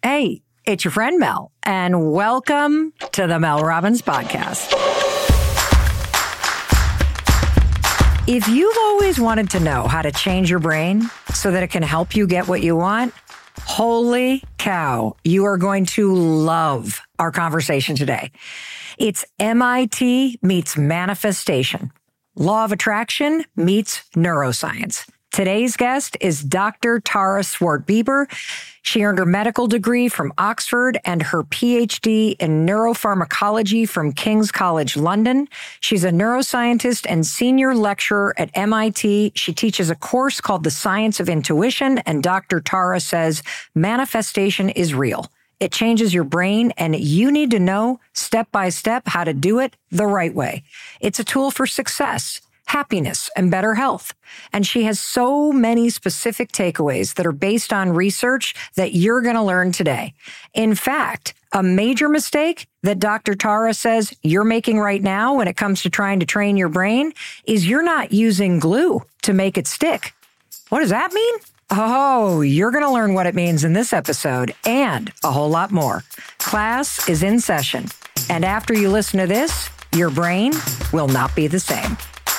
Hey, it's your friend Mel, and welcome to the Mel Robbins Podcast. If you've always wanted to know how to change your brain so that it can help you get what you want, holy cow, you are going to love our conversation today. It's MIT meets manifestation. Law of attraction meets neuroscience. Today's guest is Dr. Tara Swart-Bieber. She earned her medical degree from Oxford and her PhD in neuropharmacology from King's College London. She's a neuroscientist and senior lecturer at MIT. She teaches a course called The Science of Intuition, and Dr. Tara says manifestation is real. It changes your brain, and you need to know step by step how to do it the right way. It's a tool for success, happiness, and better health. And she has so many specific takeaways that are based on research that you're going to learn today. In fact, a major mistake that Dr. Tara says you're making right now when it comes to trying to train your brain is you're not using glue to make it stick. What does that mean? Oh, you're going to learn what it means in this episode and a whole lot more. Class is in session. And after you listen to this, your brain will not be the same.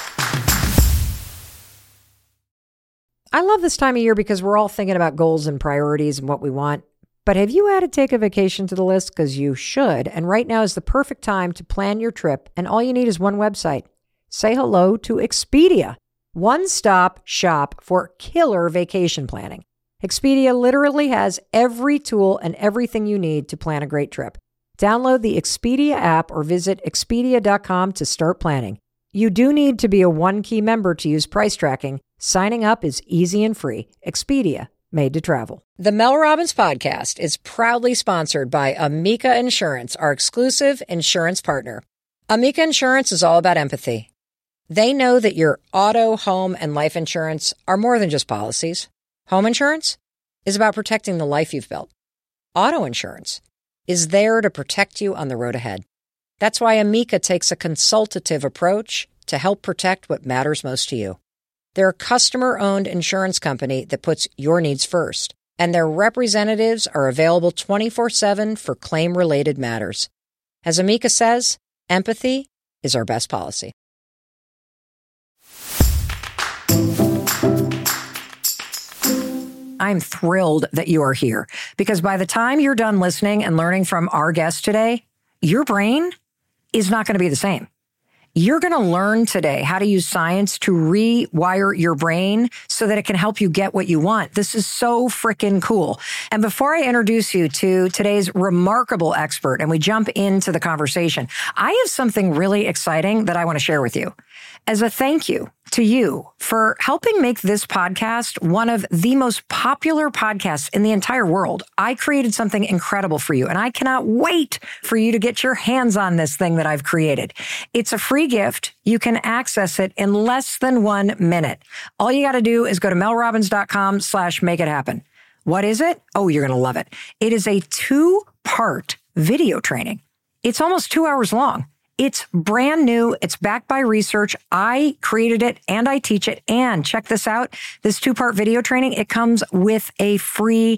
I love this time of year because we're all thinking about goals and priorities and what we want. But have you added Take a Vacation to the list? Because you should. And right now is the perfect time to plan your trip. And all you need is one website. Say hello to Expedia. One-stop shop for killer vacation planning. Expedia literally has every tool and everything you need to plan a great trip. Download the Expedia app or visit Expedia.com to start planning. You do need to be a One-Key member to use price tracking. Signing up is easy and free. Expedia, made to travel. The Mel Robbins Podcast is proudly sponsored by Amica Insurance, our exclusive insurance partner. Amica Insurance is all about empathy. They know that your auto, home, and life insurance are more than just policies. Home insurance is about protecting the life you've built. Auto insurance is there to protect you on the road ahead. That's why Amica takes a consultative approach to help protect what matters most to you. They're a customer-owned insurance company that puts your needs first, and their representatives are available 24/7 for claim-related matters. As Amica says, empathy is our best policy. I'm thrilled that you are here because by the time you're done listening and learning from our guest today, your brain is not going to be the same. You're going to learn today how to use science to rewire your brain so that it can help you get what you want. This is so freaking cool. And before I introduce you to today's remarkable expert and we jump into the conversation, I have something really exciting that I want to share with you. As a thank you to you for helping make this podcast one of the most popular podcasts in the entire world, I created something incredible for you, and I cannot wait for you to get your hands on this thing that I've created. It's a free gift. You can access it in less than 1 minute. All you got to do is go to melrobbins.com/make-it-happen. What is it? Oh, you're going to love it. It is a 2-part video training. It's almost 2 hours long. It's brand new. It's backed by research. I created it and I teach it. And check this out. This 2-part video training, it comes with a free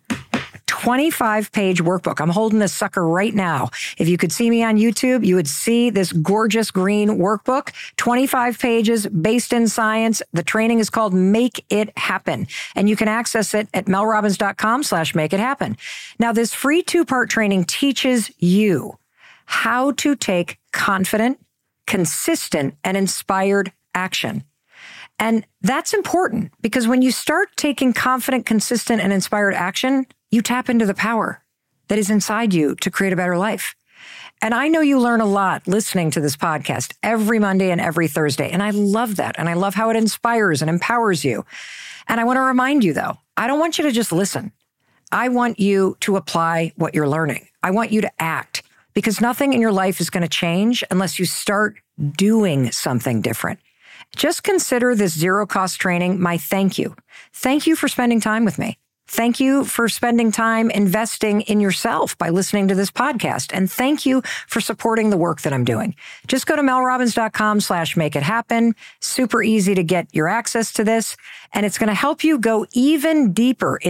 25-page workbook. I'm holding this sucker right now. If you could see me on YouTube, you would see this gorgeous green workbook, 25 pages based in science. The training is called Make It Happen, and you can access it at melrobbins.com/make-it-happen. Now, this free 2-part training teaches you how to take confident, consistent, and inspired action. And that's important because when you start taking confident, consistent, and inspired action, you tap into the power that is inside you to create a better life. And I know you learn a lot listening to this podcast every Monday and every Thursday. And I love that. And I love how it inspires and empowers you. And I want to remind you, though, I don't want you to just listen. I want you to apply what you're learning. I want you to act. Because nothing in your life is going to change unless you start doing something different. Just consider this zero-cost training my thank you. Thank you for spending time with me. Thank you for spending time investing in yourself by listening to this podcast. And thank you for supporting the work that I'm doing. Just go to melrobbins.com/make-it-happen. Super easy to get your access to this. And it's going to help you go even deeper into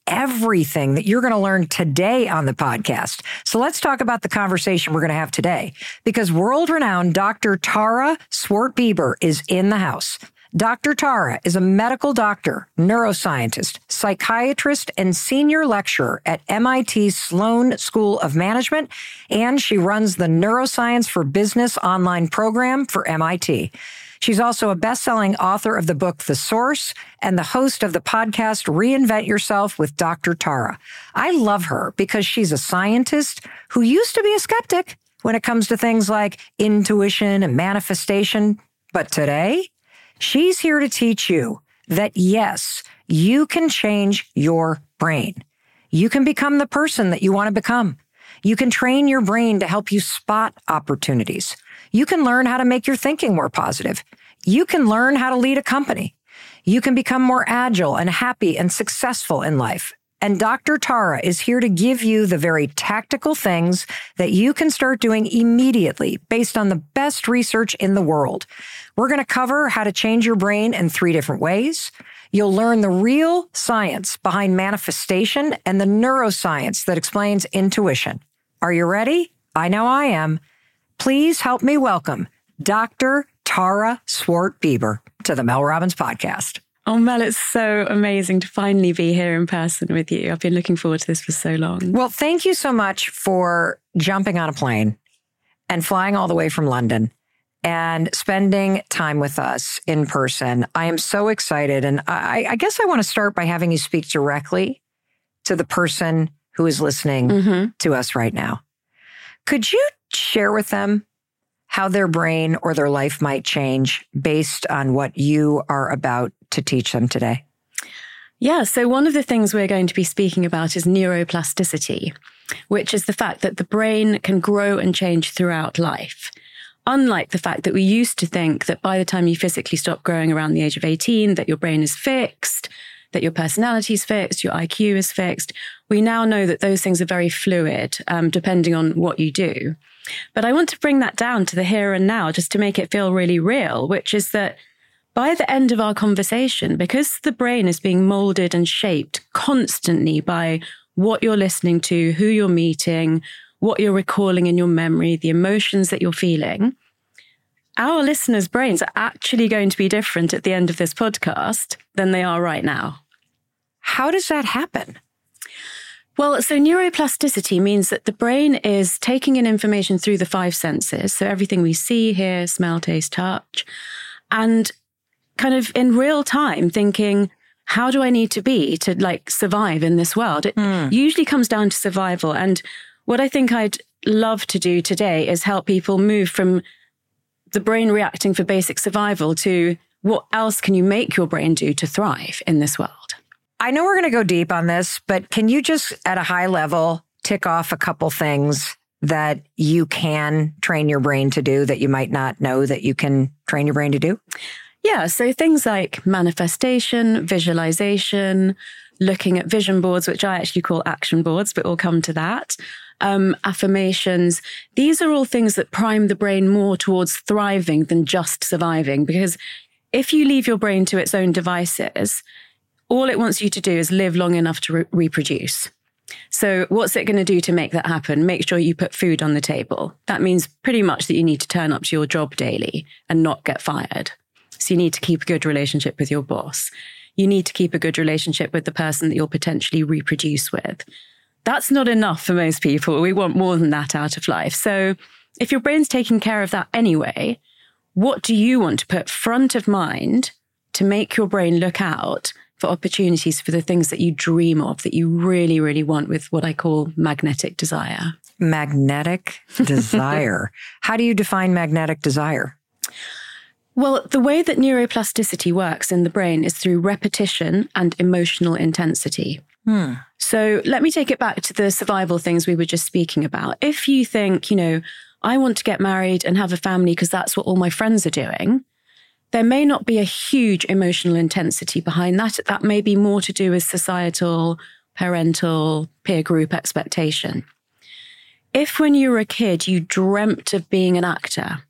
everything that you're going to learn today on the podcast. So let's talk about the conversation we're going to have today, because world-renowned Dr. Tara Swart-Bieber is in the house. Dr. Tara is a medical doctor, neuroscientist, psychiatrist, and senior lecturer at MIT's Sloan School of Management, and she runs the Neuroscience for Business online program for MIT. She's also a best-selling author of the book The Source and the host of the podcast Reinvent Yourself with Dr. Tara. I love her because she's a scientist who used to be a skeptic when it comes to things like intuition and manifestation, but today, she's here to teach you that, yes, you can change your brain. You can become the person that you want to become. You can train your brain to help you spot opportunities. You can learn how to make your thinking more positive. You can learn how to lead a company. You can become more agile and happy and successful in life. And Dr. Tara is here to give you the very tactical things that you can start doing immediately based on the best research in the world. We're going to cover how to change your brain in 3 different ways. You'll learn the real science behind manifestation and the neuroscience that explains intuition. Are you ready? I know I am. Please help me welcome Dr. Tara Swart-Bieber to the Mel Robbins Podcast. Oh, Mel, it's so amazing to finally be here in person with you. I've been looking forward to this for so long. Well, thank you so much for jumping on a plane and flying all the way from London and spending time with us in person. I am so excited. And I guess I want to start by having you speak directly to the person who is listening to us right now. Could you share with them how their brain or their life might change based on what you are about to teach them today? Yeah, so one of the things we're going to be speaking about is neuroplasticity, which is the fact that the brain can grow and change throughout life. Unlike the fact that we used to think that by the time you physically stop growing around the age of 18, that your brain is fixed, that your personality is fixed, your IQ is fixed. We now know that those things are very fluid, depending on what you do. But I want to bring that down to the here and now, just to make it feel really real, which is that by the end of our conversation, because the brain is being molded and shaped constantly by what you're listening to, who you're meeting, what you're recalling in your memory, the emotions that you're feeling, our listeners' brains are actually going to be different at the end of this podcast than they are right now. How does that happen? Well, so neuroplasticity means that the brain is taking in information through the 5 senses. So everything we see, hear, smell, taste, touch, and kind of in real time thinking, how do I need to be to survive in this world? It usually comes down to survival. And what I think I'd love to do today is help people move from the brain reacting for basic survival to what else can you make your brain do to thrive in this world? I know we're going to go deep on this, but can you just at a high level tick off a couple things that you can train your brain to do that you might not know that you can train your brain to do? Yeah, so things like manifestation, visualization, looking at vision boards, which I actually call action boards, but we'll come to that. Affirmations. These are all things that prime the brain more towards thriving than just surviving. Because if you leave your brain to its own devices, all it wants you to do is live long enough to reproduce. So what's it going to do to make that happen? Make sure you put food on the table. That means pretty much that you need to turn up to your job daily and not get fired. So you need to keep a good relationship with your boss. You need to keep a good relationship with the person that you'll potentially reproduce with. That's not enough for most people. We want more than that out of life. So if your brain's taking care of that anyway, what do you want to put front of mind to make your brain look out for opportunities for the things that you dream of, that you really, really want, with what I call magnetic desire? Magnetic desire. How do you define magnetic desire? Well, the way that neuroplasticity works in the brain is through repetition and emotional intensity. So let me take it back to the survival things we were just speaking about. If you think, I want to get married and have a family because that's what all my friends are doing, there may not be a huge emotional intensity behind that. That may be more to do with societal, parental, peer group expectation. If when you were a kid, you dreamt of being an actor,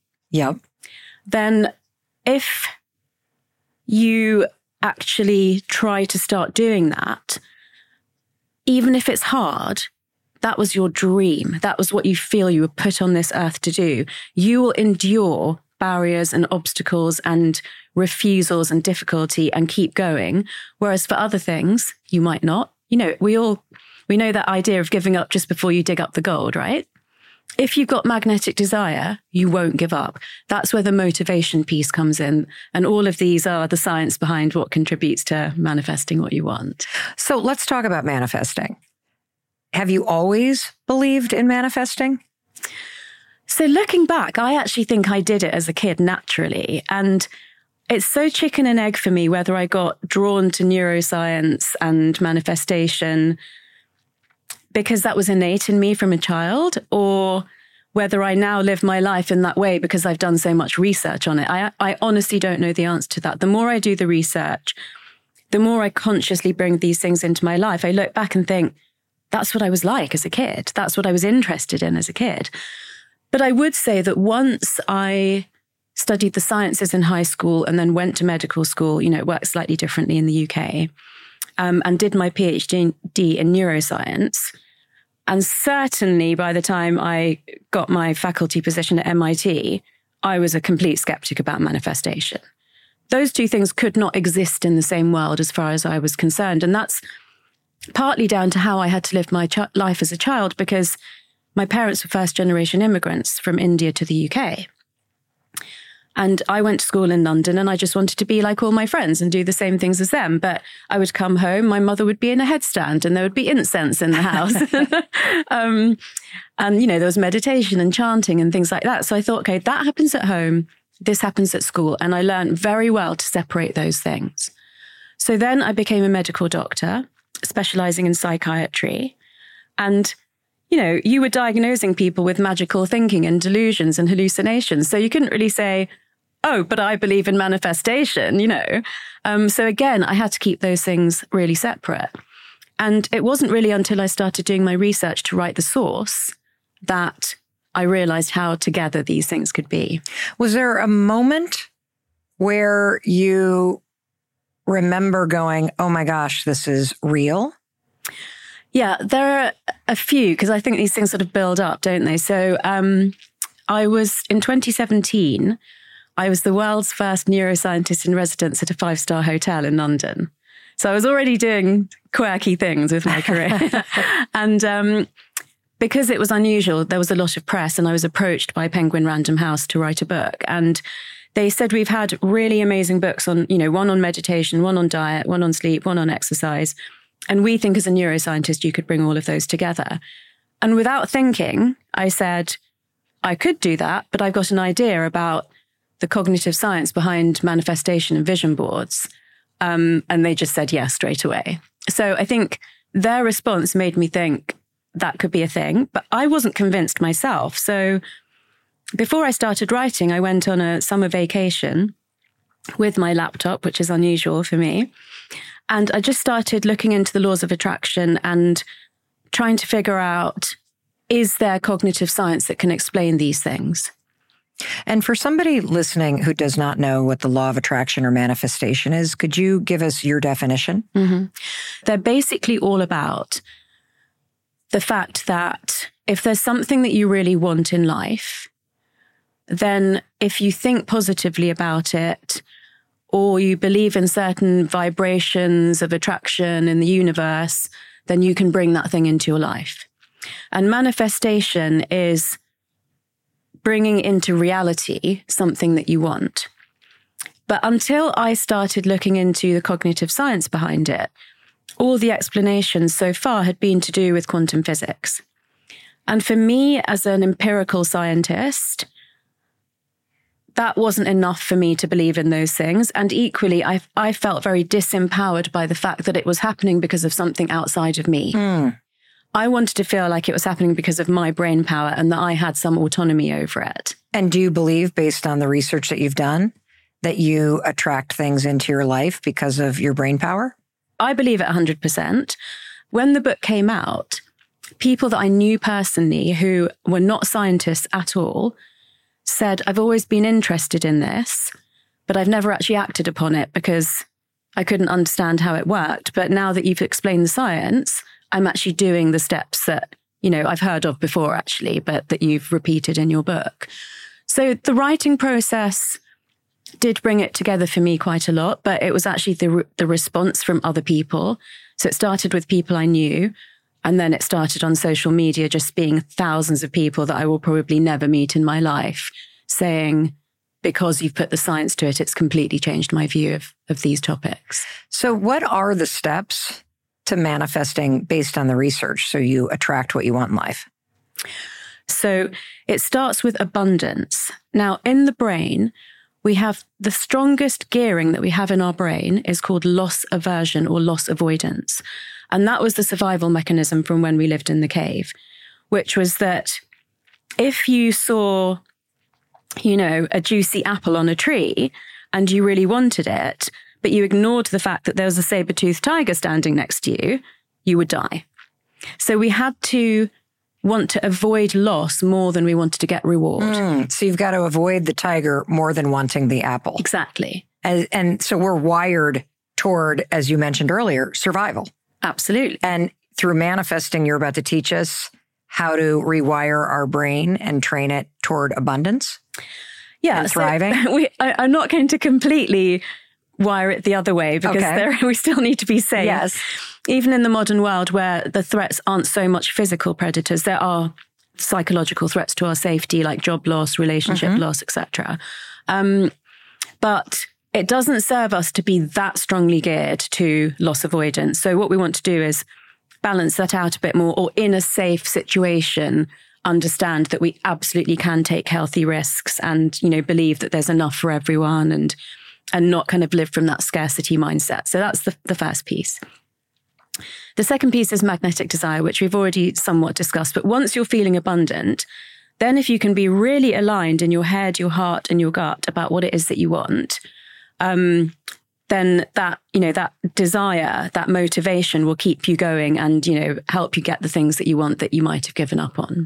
then if you actually try to start doing that, even if it's hard, that was your dream. That was what you feel you were put on this earth to do. You will endure barriers and obstacles and refusals and difficulty and keep going. Whereas for other things, you might not. You know, we know that idea of giving up just before you dig up the gold, right? If you've got magnetic desire, you won't give up. That's where the motivation piece comes in. And all of these are the science behind what contributes to manifesting what you want. So let's talk about manifesting. Have you always believed in manifesting? So looking back, I actually think I did it as a kid naturally. And it's so chicken and egg for me whether I got drawn to neuroscience and manifestation because that was innate in me from a child, or whether I now live my life in that way because I've done so much research on it. I honestly don't know the answer to that. The more I do the research, the more I consciously bring these things into my life. I look back and think, that's what I was like as a kid. That's what I was interested in as a kid. But I would say that once I studied the sciences in high school and then went to medical school, you know, it works slightly differently in the UK, and did my PhD in neuroscience. And certainly by the time I got my faculty position at MIT, I was a complete skeptic about manifestation. Those two things could not exist in the same world as far as I was concerned. And that's partly down to how I had to live my life as a child, because my parents were first-generation immigrants from India to the UK. And I went to school in London and I just wanted to be like all my friends and do the same things as them. But I would come home, my mother would be in a headstand and there would be incense in the house. And, you know, there was meditation and chanting and things like that. So I thought, okay, that happens at home. This happens at school. And I learned very well to separate those things. So then I became a medical doctor, specializing in psychiatry. And, you know, you were diagnosing people with magical thinking and delusions and hallucinations. So you couldn't really say, oh, but I believe in manifestation, you know. So again, I had to keep those things really separate. And it wasn't really until I started doing my research to write The Source that I realized how together these things could be. Was there a moment where you remember going, oh my gosh, this is real? Yeah, there are a few, because I think these things sort of build up, don't they? So I was, in 2017, I was the world's first neuroscientist in residence at a 5-star hotel in London. So I was already doing quirky things with my career. And because it was unusual, there was a lot of press, and I was approached by Penguin Random House to write a book. And they said, we've had really amazing books on, you know, one on meditation, one on diet, one on sleep, one on exercise. And we think as a neuroscientist, you could bring all of those together. And without thinking, I said, I could do that, but I've got an idea about the cognitive science behind manifestation and vision boards. And they just said yes straight away. So I think their response made me think that could be a thing, but I wasn't convinced myself. So before I started writing, I went on a summer vacation with my laptop, which is unusual for me. And I just started looking into the laws of attraction and trying to figure out, is there cognitive science that can explain these things? And for somebody listening who does not know what the law of attraction or manifestation is, could you give us your definition? Mm-hmm. They're basically all about the fact that if there's something that you really want in life, then if you think positively about it, or you believe in certain vibrations of attraction in the universe, then you can bring that thing into your life. And manifestation is bringing into reality something that you want. But until I started looking into the cognitive science behind it, all the explanations so far had been to do with quantum physics. And for me, as an empirical scientist, that wasn't enough for me to believe in those things. And equally, I felt very disempowered by the fact that it was happening because of something outside of me. I wanted to feel like it was happening because of my brain power and that I had some autonomy over it. And do you believe, based on the research that you've done, that you attract things into your life because of your brain power? I believe it 100%. When the book came out, people that I knew personally who were not scientists at all said, I've always been interested in this, but I've never actually acted upon it because I couldn't understand how it worked. But now that you've explained the science, I'm actually doing the steps that, I've heard of before actually, but that you've repeated in your book. So the writing process did bring it together for me quite a lot, but it was actually the response from other people. So it started with people I knew, and then it started on social media, just being thousands of people that I will probably never meet in my life saying, because you've put the science to it, it's completely changed my view of these topics. So what are the steps to manifesting based on the research so you attract what you want in life? So it starts with abundance. Now, in the brain, we have the strongest gearing that we have in our brain is called loss aversion or loss avoidance. And that was the survival mechanism from when we lived in the cave, which was that if you saw, a juicy apple on a tree and you really wanted it, but you ignored the fact that there was a saber-toothed tiger standing next to you, you would die. So we had to want to avoid loss more than we wanted to get reward. So you've got to avoid the tiger more than wanting the apple. Exactly. And so we're wired toward, as you mentioned earlier, survival. Absolutely. And through manifesting, you're about to teach us how to rewire our brain and train it toward abundance. Yeah. And thriving. I'm not going to completely wire it the other way because we still need to be safe. Yes. Even in the modern world where the threats aren't so much physical predators, there are psychological threats to our safety, like job loss, relationship loss, etc. But it doesn't serve us to be that strongly geared to loss avoidance. So what we want to do is balance that out a bit more, or in a safe situation, understand that we absolutely can take healthy risks and, believe that there's enough for everyone and not kind of live from that scarcity mindset. So that's the first piece. The second piece is magnetic desire, which we've already somewhat discussed. But once you're feeling abundant, then if you can be really aligned in your head, your heart, and your gut about what it is that you want, then that, that desire, that motivation will keep you going and, help you get the things that you want that you might have given up on.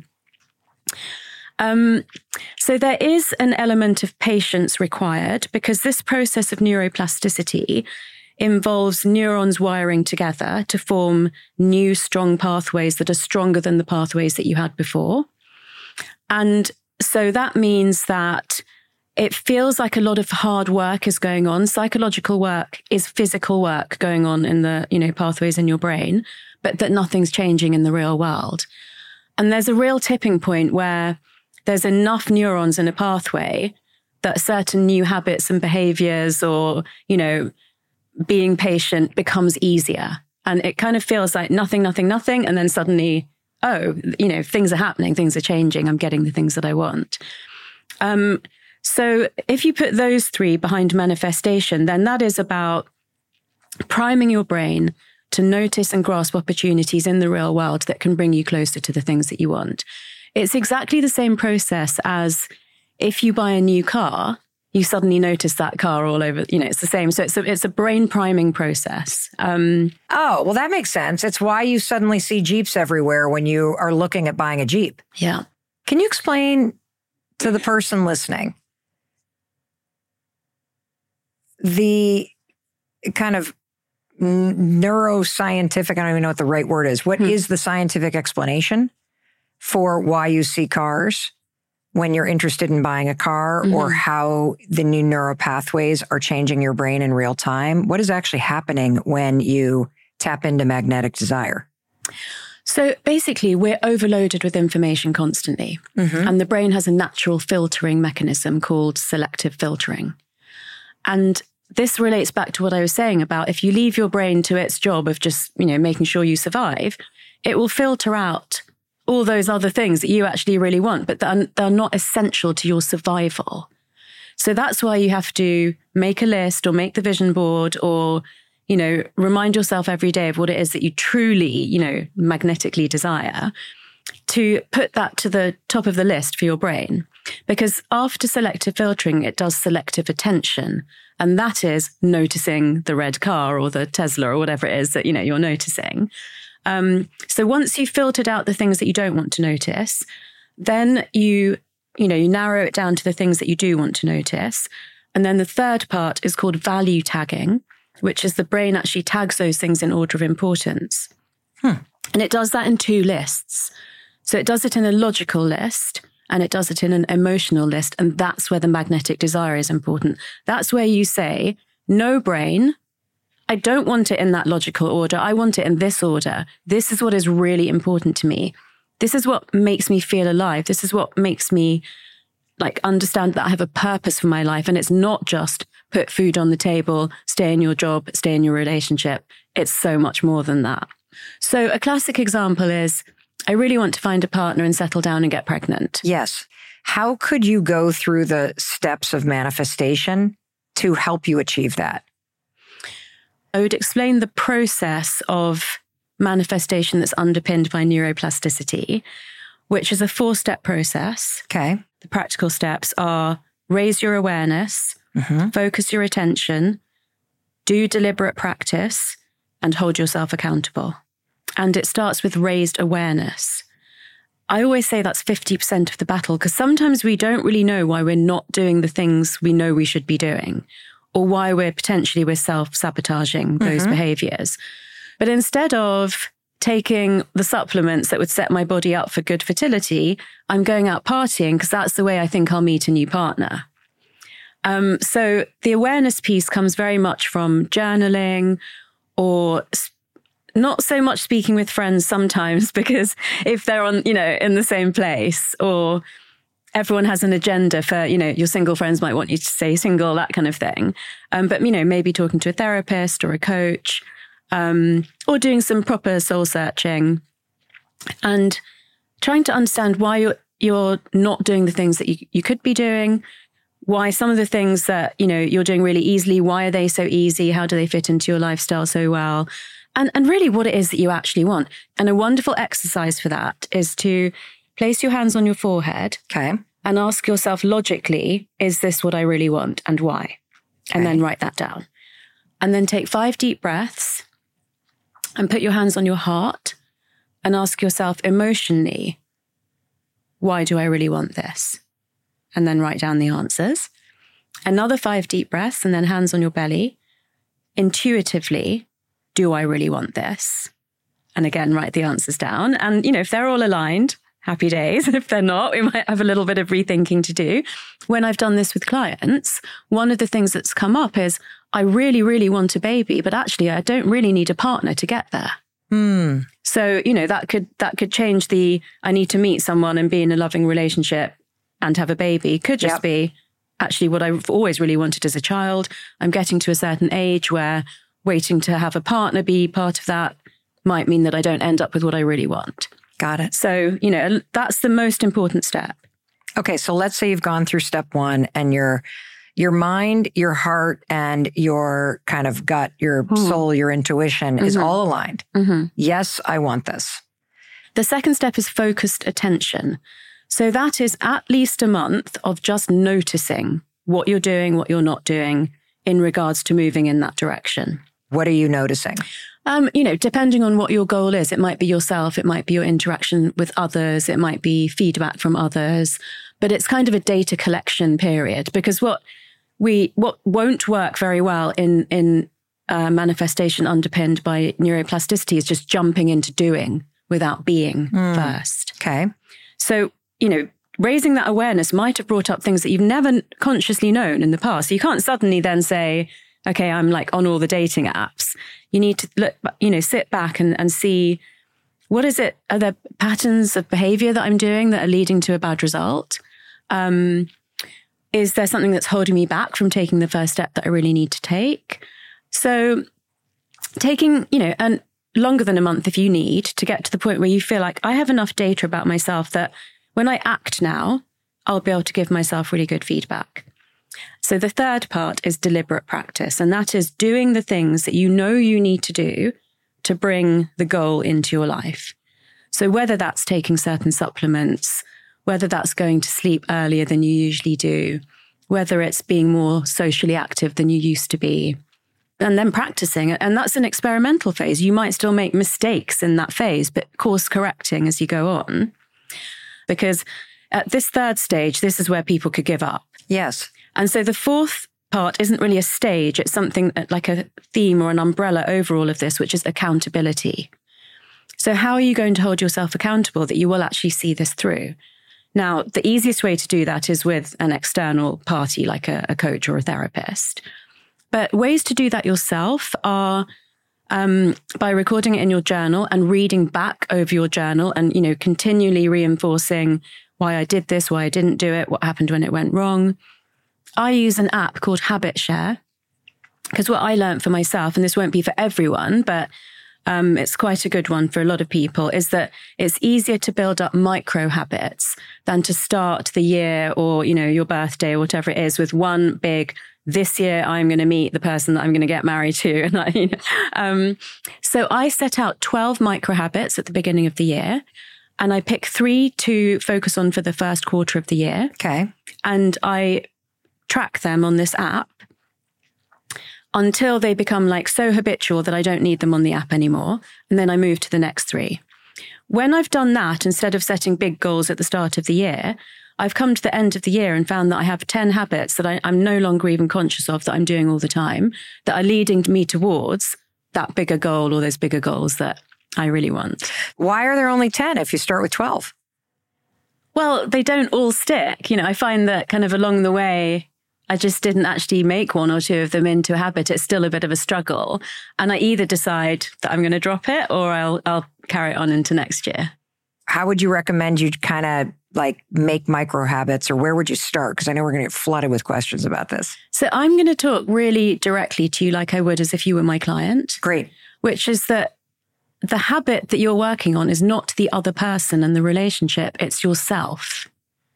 So there is an element of patience required because this process of neuroplasticity involves neurons wiring together to form new strong pathways that are stronger than the pathways that you had before. And so that means that it feels like a lot of hard work is going on. Psychological work is physical work going on in the, pathways in your brain, but that nothing's changing in the real world. And there's a real tipping point where there's enough neurons in a pathway that certain new habits and behaviors or, being patient becomes easier. And it kind of feels like nothing. And then suddenly, things are happening, things are changing. I'm getting the things that I want. So if you put those three behind manifestation, then that is about priming your brain to notice and grasp opportunities in the real world that can bring you closer to the things that you want. It's exactly the same process as if you buy a new car, you suddenly notice that car all over, it's the same. So it's a brain priming process. Well, that makes sense. It's why you suddenly see Jeeps everywhere when you are looking at buying a Jeep. Yeah. Can you explain to the person listening the kind of neuroscientific, I don't even know what the right word is. What is the scientific explanation for why you see cars when you're interested in buying a car, or how the new neural pathways are changing your brain in real time? What is actually happening when you tap into magnetic desire? So basically, we're overloaded with information constantly. And the brain has a natural filtering mechanism called selective filtering. And this relates back to what I was saying about if you leave your brain to its job of just, making sure you survive, it will filter out all those other things that you actually really want, but they're not essential to your survival. So that's why you have to make a list or make the vision board or, remind yourself every day of what it is that you truly, magnetically desire, to put that to the top of the list for your brain. Because after selective filtering, it does selective attention. And that is noticing the red car or the Tesla or whatever it is that, you're noticing. So once you've filtered out the things that you don't want to notice, then you narrow it down to the things that you do want to notice. And then the third part is called value tagging, which is the brain actually tags those things in order of importance. And it does that in 2 lists. So it does it in a logical list and it does it in an emotional list. And that's where the magnetic desire is important. That's where you say, no brain, I don't want it in that logical order. I want it in this order. This is what is really important to me. This is what makes me feel alive. This is what makes me understand that I have a purpose for my life. And it's not just put food on the table, stay in your job, stay in your relationship. It's so much more than that. So a classic example is, I really want to find a partner and settle down and get pregnant. Yes. How could you go through the steps of manifestation to help you achieve that? I would explain the process of manifestation that's underpinned by neuroplasticity, which is a 4-step process. Okay. The practical steps are raise your awareness, focus your attention, do deliberate practice, and hold yourself accountable. And it starts with raised awareness. I always say that's 50% of the battle, because sometimes we don't really know why we're not doing the things we know we should be doing, or why we're self-sabotaging those behaviors. But instead of taking the supplements that would set my body up for good fertility, I'm going out partying because that's the way I think I'll meet a new partner. So the awareness piece comes very much from journaling, or not so much speaking with friends sometimes, because if they're on, in the same place, or everyone has an agenda for, your single friends might want you to stay single, that kind of thing. But, maybe talking to a therapist or a coach, or doing some proper soul searching and trying to understand why you're not doing the things that you could be doing, why some of the things that, you're doing really easily, why are they so easy? How do they fit into your lifestyle so well? And really what it is that you actually want. And a wonderful exercise for that is to place your hands on your forehead. Okay. And ask yourself logically, is this what I really want and why? And then write that down. And then take 5 deep breaths and put your hands on your heart and ask yourself emotionally, why do I really want this? And then write down the answers. Another 5 deep breaths and then hands on your belly. Intuitively, do I really want this? And again, write the answers down. And, if they're all aligned, happy days. If they're not, we might have a little bit of rethinking to do. When I've done this with clients, one of the things that's come up is, I really, really want a baby, but actually I don't really need a partner to get there. So, that could change I need to meet someone and be in a loving relationship and have a baby. Could just be actually what I've always really wanted as a child. I'm getting to a certain age where waiting to have a partner be part of that might mean that I don't end up with what I really want. Got it. So, that's the most important step. Okay. So let's say you've gone through step 1 and your mind, your heart, and your kind of gut, your soul, your intuition is all aligned. Yes, I want this. The second step is focused attention. So that is at least a month of just noticing what you're doing, what you're not doing in regards to moving in that direction. What are you noticing? Depending on what your goal is, it might be yourself, it might be your interaction with others, it might be feedback from others, but it's kind of a data collection period, because what won't work very well in manifestation underpinned by neuroplasticity is just jumping into doing without being first. Okay. So, raising that awareness might have brought up things that you've never consciously known in the past. So you can't suddenly then say, okay, I'm on all the dating apps. You need to look, sit back and see, what is it? Are there patterns of behavior that I'm doing that are leading to a bad result? Is there something that's holding me back from taking the first step that I really need to take? So taking, and longer than a month if you need, to get to the point where you feel like I have enough data about myself that when I act now, I'll be able to give myself really good feedback. So the third part is deliberate practice, and that is doing the things that you need to do to bring the goal into your life. So whether that's taking certain supplements, whether that's going to sleep earlier than you usually do, whether it's being more socially active than you used to be, and then practicing. And that's an experimental phase. You might still make mistakes in that phase, but course correcting as you go on. Because at this third stage, this is where people could give up. Yes. And so the fourth part isn't really a stage. It's something like a theme or an umbrella over all of this, which is accountability. So how are you going to hold yourself accountable that you will actually see this through? Now, the easiest way to do that is with an external party like a coach or a therapist. But ways to do that yourself are by recording it in your journal and reading back over your journal and, continually reinforcing why I did this, why I didn't do it, what happened when it went wrong. I use an app called Habitshare because what I learned for myself, and this won't be for everyone, but it's quite a good one for a lot of people, is that it's easier to build up micro habits than to start the year or, your birthday or whatever it is with one big, this year I'm going to meet the person that I'm going to get married to. So I set out 12 micro habits at the beginning of the year, and I pick 3 to focus on for the first quarter of the year. Okay. And I track them on this app until they become so habitual that I don't need them on the app anymore. And then I move to the next 3. When I've done that, instead of setting big goals at the start of the year, I've come to the end of the year and found that I have 10 habits that I'm no longer even conscious of that I'm doing all the time that are leading me towards that bigger goal or those bigger goals that I really want. Why are there only 10 if you start with 12? Well, they don't all stick. I find that kind of along the way, I just didn't actually make 1 or 2 of them into a habit. It's still a bit of a struggle. And I either decide that I'm going to drop it or I'll carry it on into next year. How would you recommend you kind of make micro habits, or where would you start? Because I know we're going to get flooded with questions about this. So I'm going to talk really directly to you like I would as if you were my client. Great. Which is that the habit that you're working on is not the other person and the relationship, it's yourself.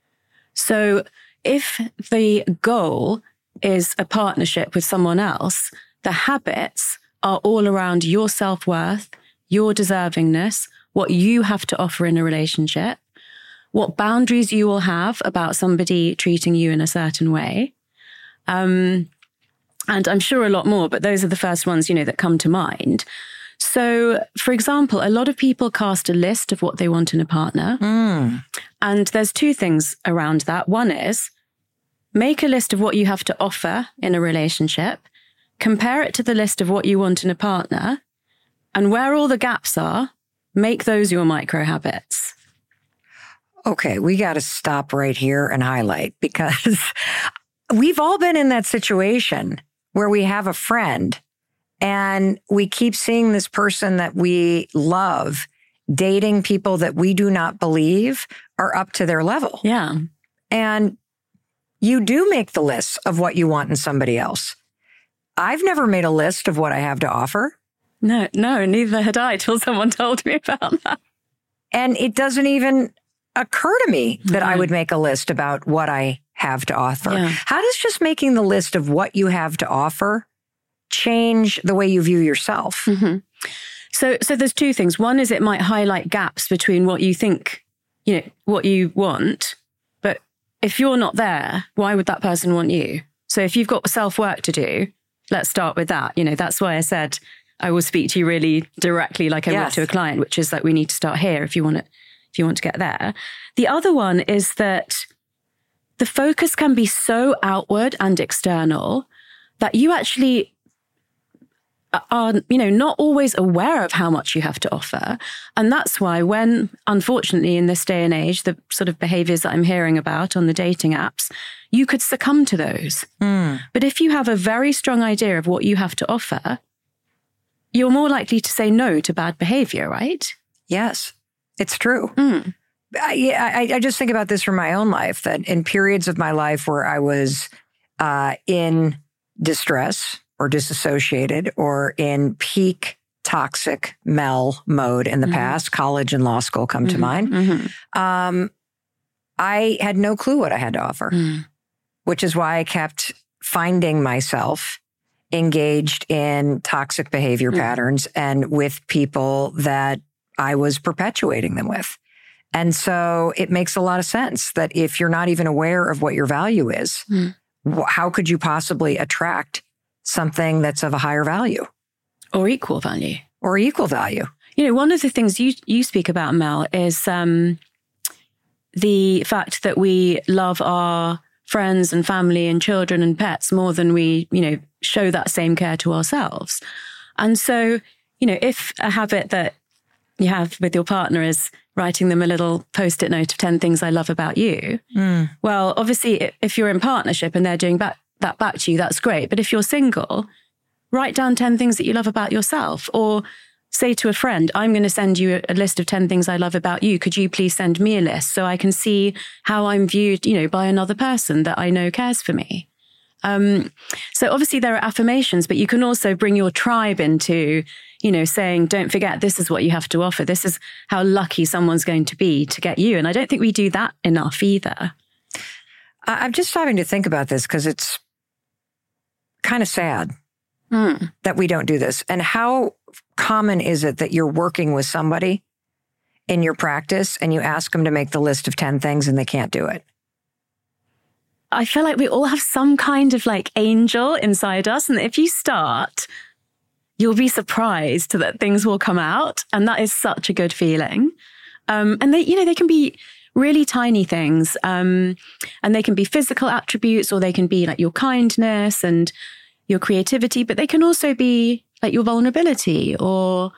So if the goal is a partnership with someone else, the habits are all around your self-worth, your deservingness, what you have to offer in a relationship, what boundaries you will have about somebody treating you in a certain way. And I'm sure a lot more, but those are the first ones, that come to mind. So, for example, a lot of people cast a list of what they want in a partner. And there's 2 things around that. One is make a list of what you have to offer in a relationship, compare it to the list of what you want in a partner, and where all the gaps are, make those your micro habits. Okay, we got to stop right here and highlight, because we've all been in that situation where we have a friend and we keep seeing this person that we love dating people that we do not believe are up to their level. Yeah. And you do make the list of what you want in somebody else. I've never made a list of what I have to offer. No, neither had I till someone told me about that. And it doesn't even occur to me that I would make a list about what I have to offer. Yeah. How does just making the list of what you have to offer change the way you view yourself? Mm-hmm. So there's 2 things. One is it might highlight gaps between what you think, what you want. But if you're not there, why would that person want you? So if you've got self-work to do, let's start with that. That's why I said I will speak to you really directly like I would to a client, which is that we need to start here if you want to get there. The other one is that the focus can be so outward and external that you actually are, not always aware of how much you have to offer. And that's why when, unfortunately, in this day and age, the sort of behaviors that I'm hearing about on the dating apps, you could succumb to those. But if you have a very strong idea of what you have to offer, you're more likely to say no to bad behavior, right? Yes, it's true. I just think about this from my own life, that in periods of my life where I was in distress or disassociated or in peak toxic Mel mode in the past, college and law school come to mind, I had no clue what I had to offer, which is why I kept finding myself engaged in toxic behavior patterns and with people that I was perpetuating them with. And so it makes a lot of sense that if you're not even aware of what your value is, how could you possibly attract something that's of a higher value? Or equal value. Or equal value. One of the things you speak about, Mel, is the fact that we love our friends and family and children and pets more than we, show that same care to ourselves. And so, if a habit that, you have with your partner is writing them a little post-it note of 10 things I love about you. Well, obviously, if you're in partnership and they're doing that back to you, that's great. But if you're single, write down 10 things that you love about yourself, or say to a friend, I'm going to send you a list of 10 things I love about you. Could you please send me a list so I can see how I'm viewed, by another person that I know cares for me? So obviously there are affirmations, but you can also bring your tribe into, saying, don't forget, this is what you have to offer. This is how lucky someone's going to be to get you. And I don't think we do that enough either. I'm just starting to think about this because it's kind of sad that we don't do this. And how common is it that you're working with somebody in your practice and you ask them to make the list of 10 things and they can't do it? I feel like we all have some kind of angel inside us. And if you start, you'll be surprised that things will come out. And that is such a good feeling. And they can be really tiny things. And they can be physical attributes, or they can be your kindness and your creativity, but they can also be your vulnerability, or,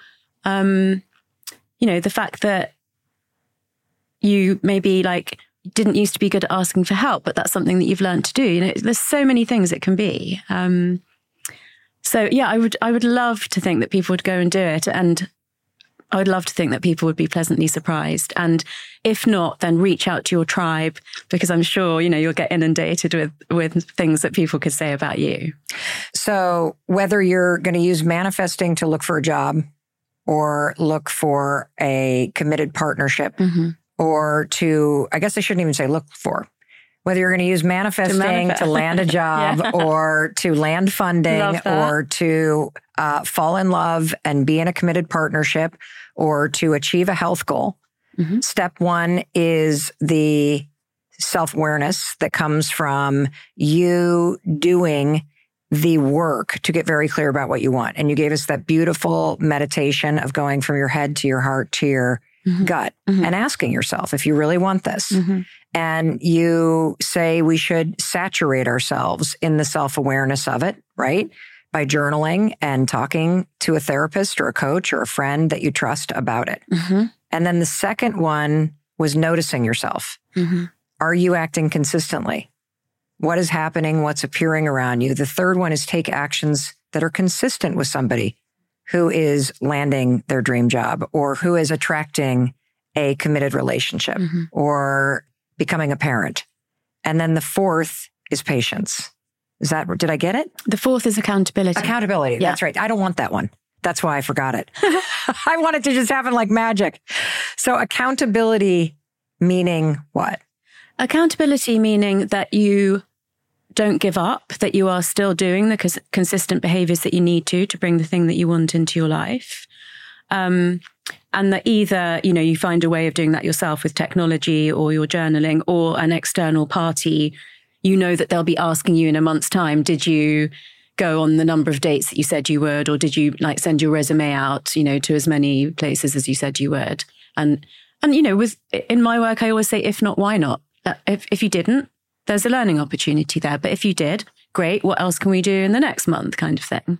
the fact that you maybe didn't used to be good at asking for help, but that's something that you've learned to do. There's so many things it can be. So yeah, I would love to think that people would go and do it. And I would love to think that people would be pleasantly surprised. And if not, then reach out to your tribe, because I'm sure, you'll get inundated with things that people could say about you. So whether you're going to use manifesting to look for a job or look for a committed partnership, or to, I guess I shouldn't even say look for, whether you're going to use manifesting to land a job or to land funding or to fall in love and be in a committed partnership or to achieve a health goal. Step one is the self-awareness that comes from you doing the work to get very clear about what you want. And you gave us that beautiful meditation of going from your head to your heart to your gut and asking yourself if you really want this. And you say we should saturate ourselves in the self-awareness of it, right? By journaling and talking to a therapist or a coach or a friend that you trust about it. And then the second one was noticing yourself. Are you acting consistently? What is happening? What's appearing around you? The third one is take actions that are consistent with somebody who is landing their dream job or who is attracting a committed relationship or becoming a parent. And then the fourth is patience. Did I get it? The fourth is accountability. Accountability. Yeah. That's right. I don't want that one. That's why I forgot it. I want it to just happen like magic. So accountability meaning what? Accountability meaning that you don't give up, that you are still doing the consistent behaviors that you need to bring the thing that you want into your life. And that either, you find a way of doing that yourself with technology or your journaling, or an external party, that they'll be asking you in a month's time, did you go on the number of dates that you said you would, or did you send your resume out, to as many places as you said you would? And in my work, I always say, if not, why not? If you didn't, there's a learning opportunity there. But if you did, great. What else can we do in the next month, kind of thing?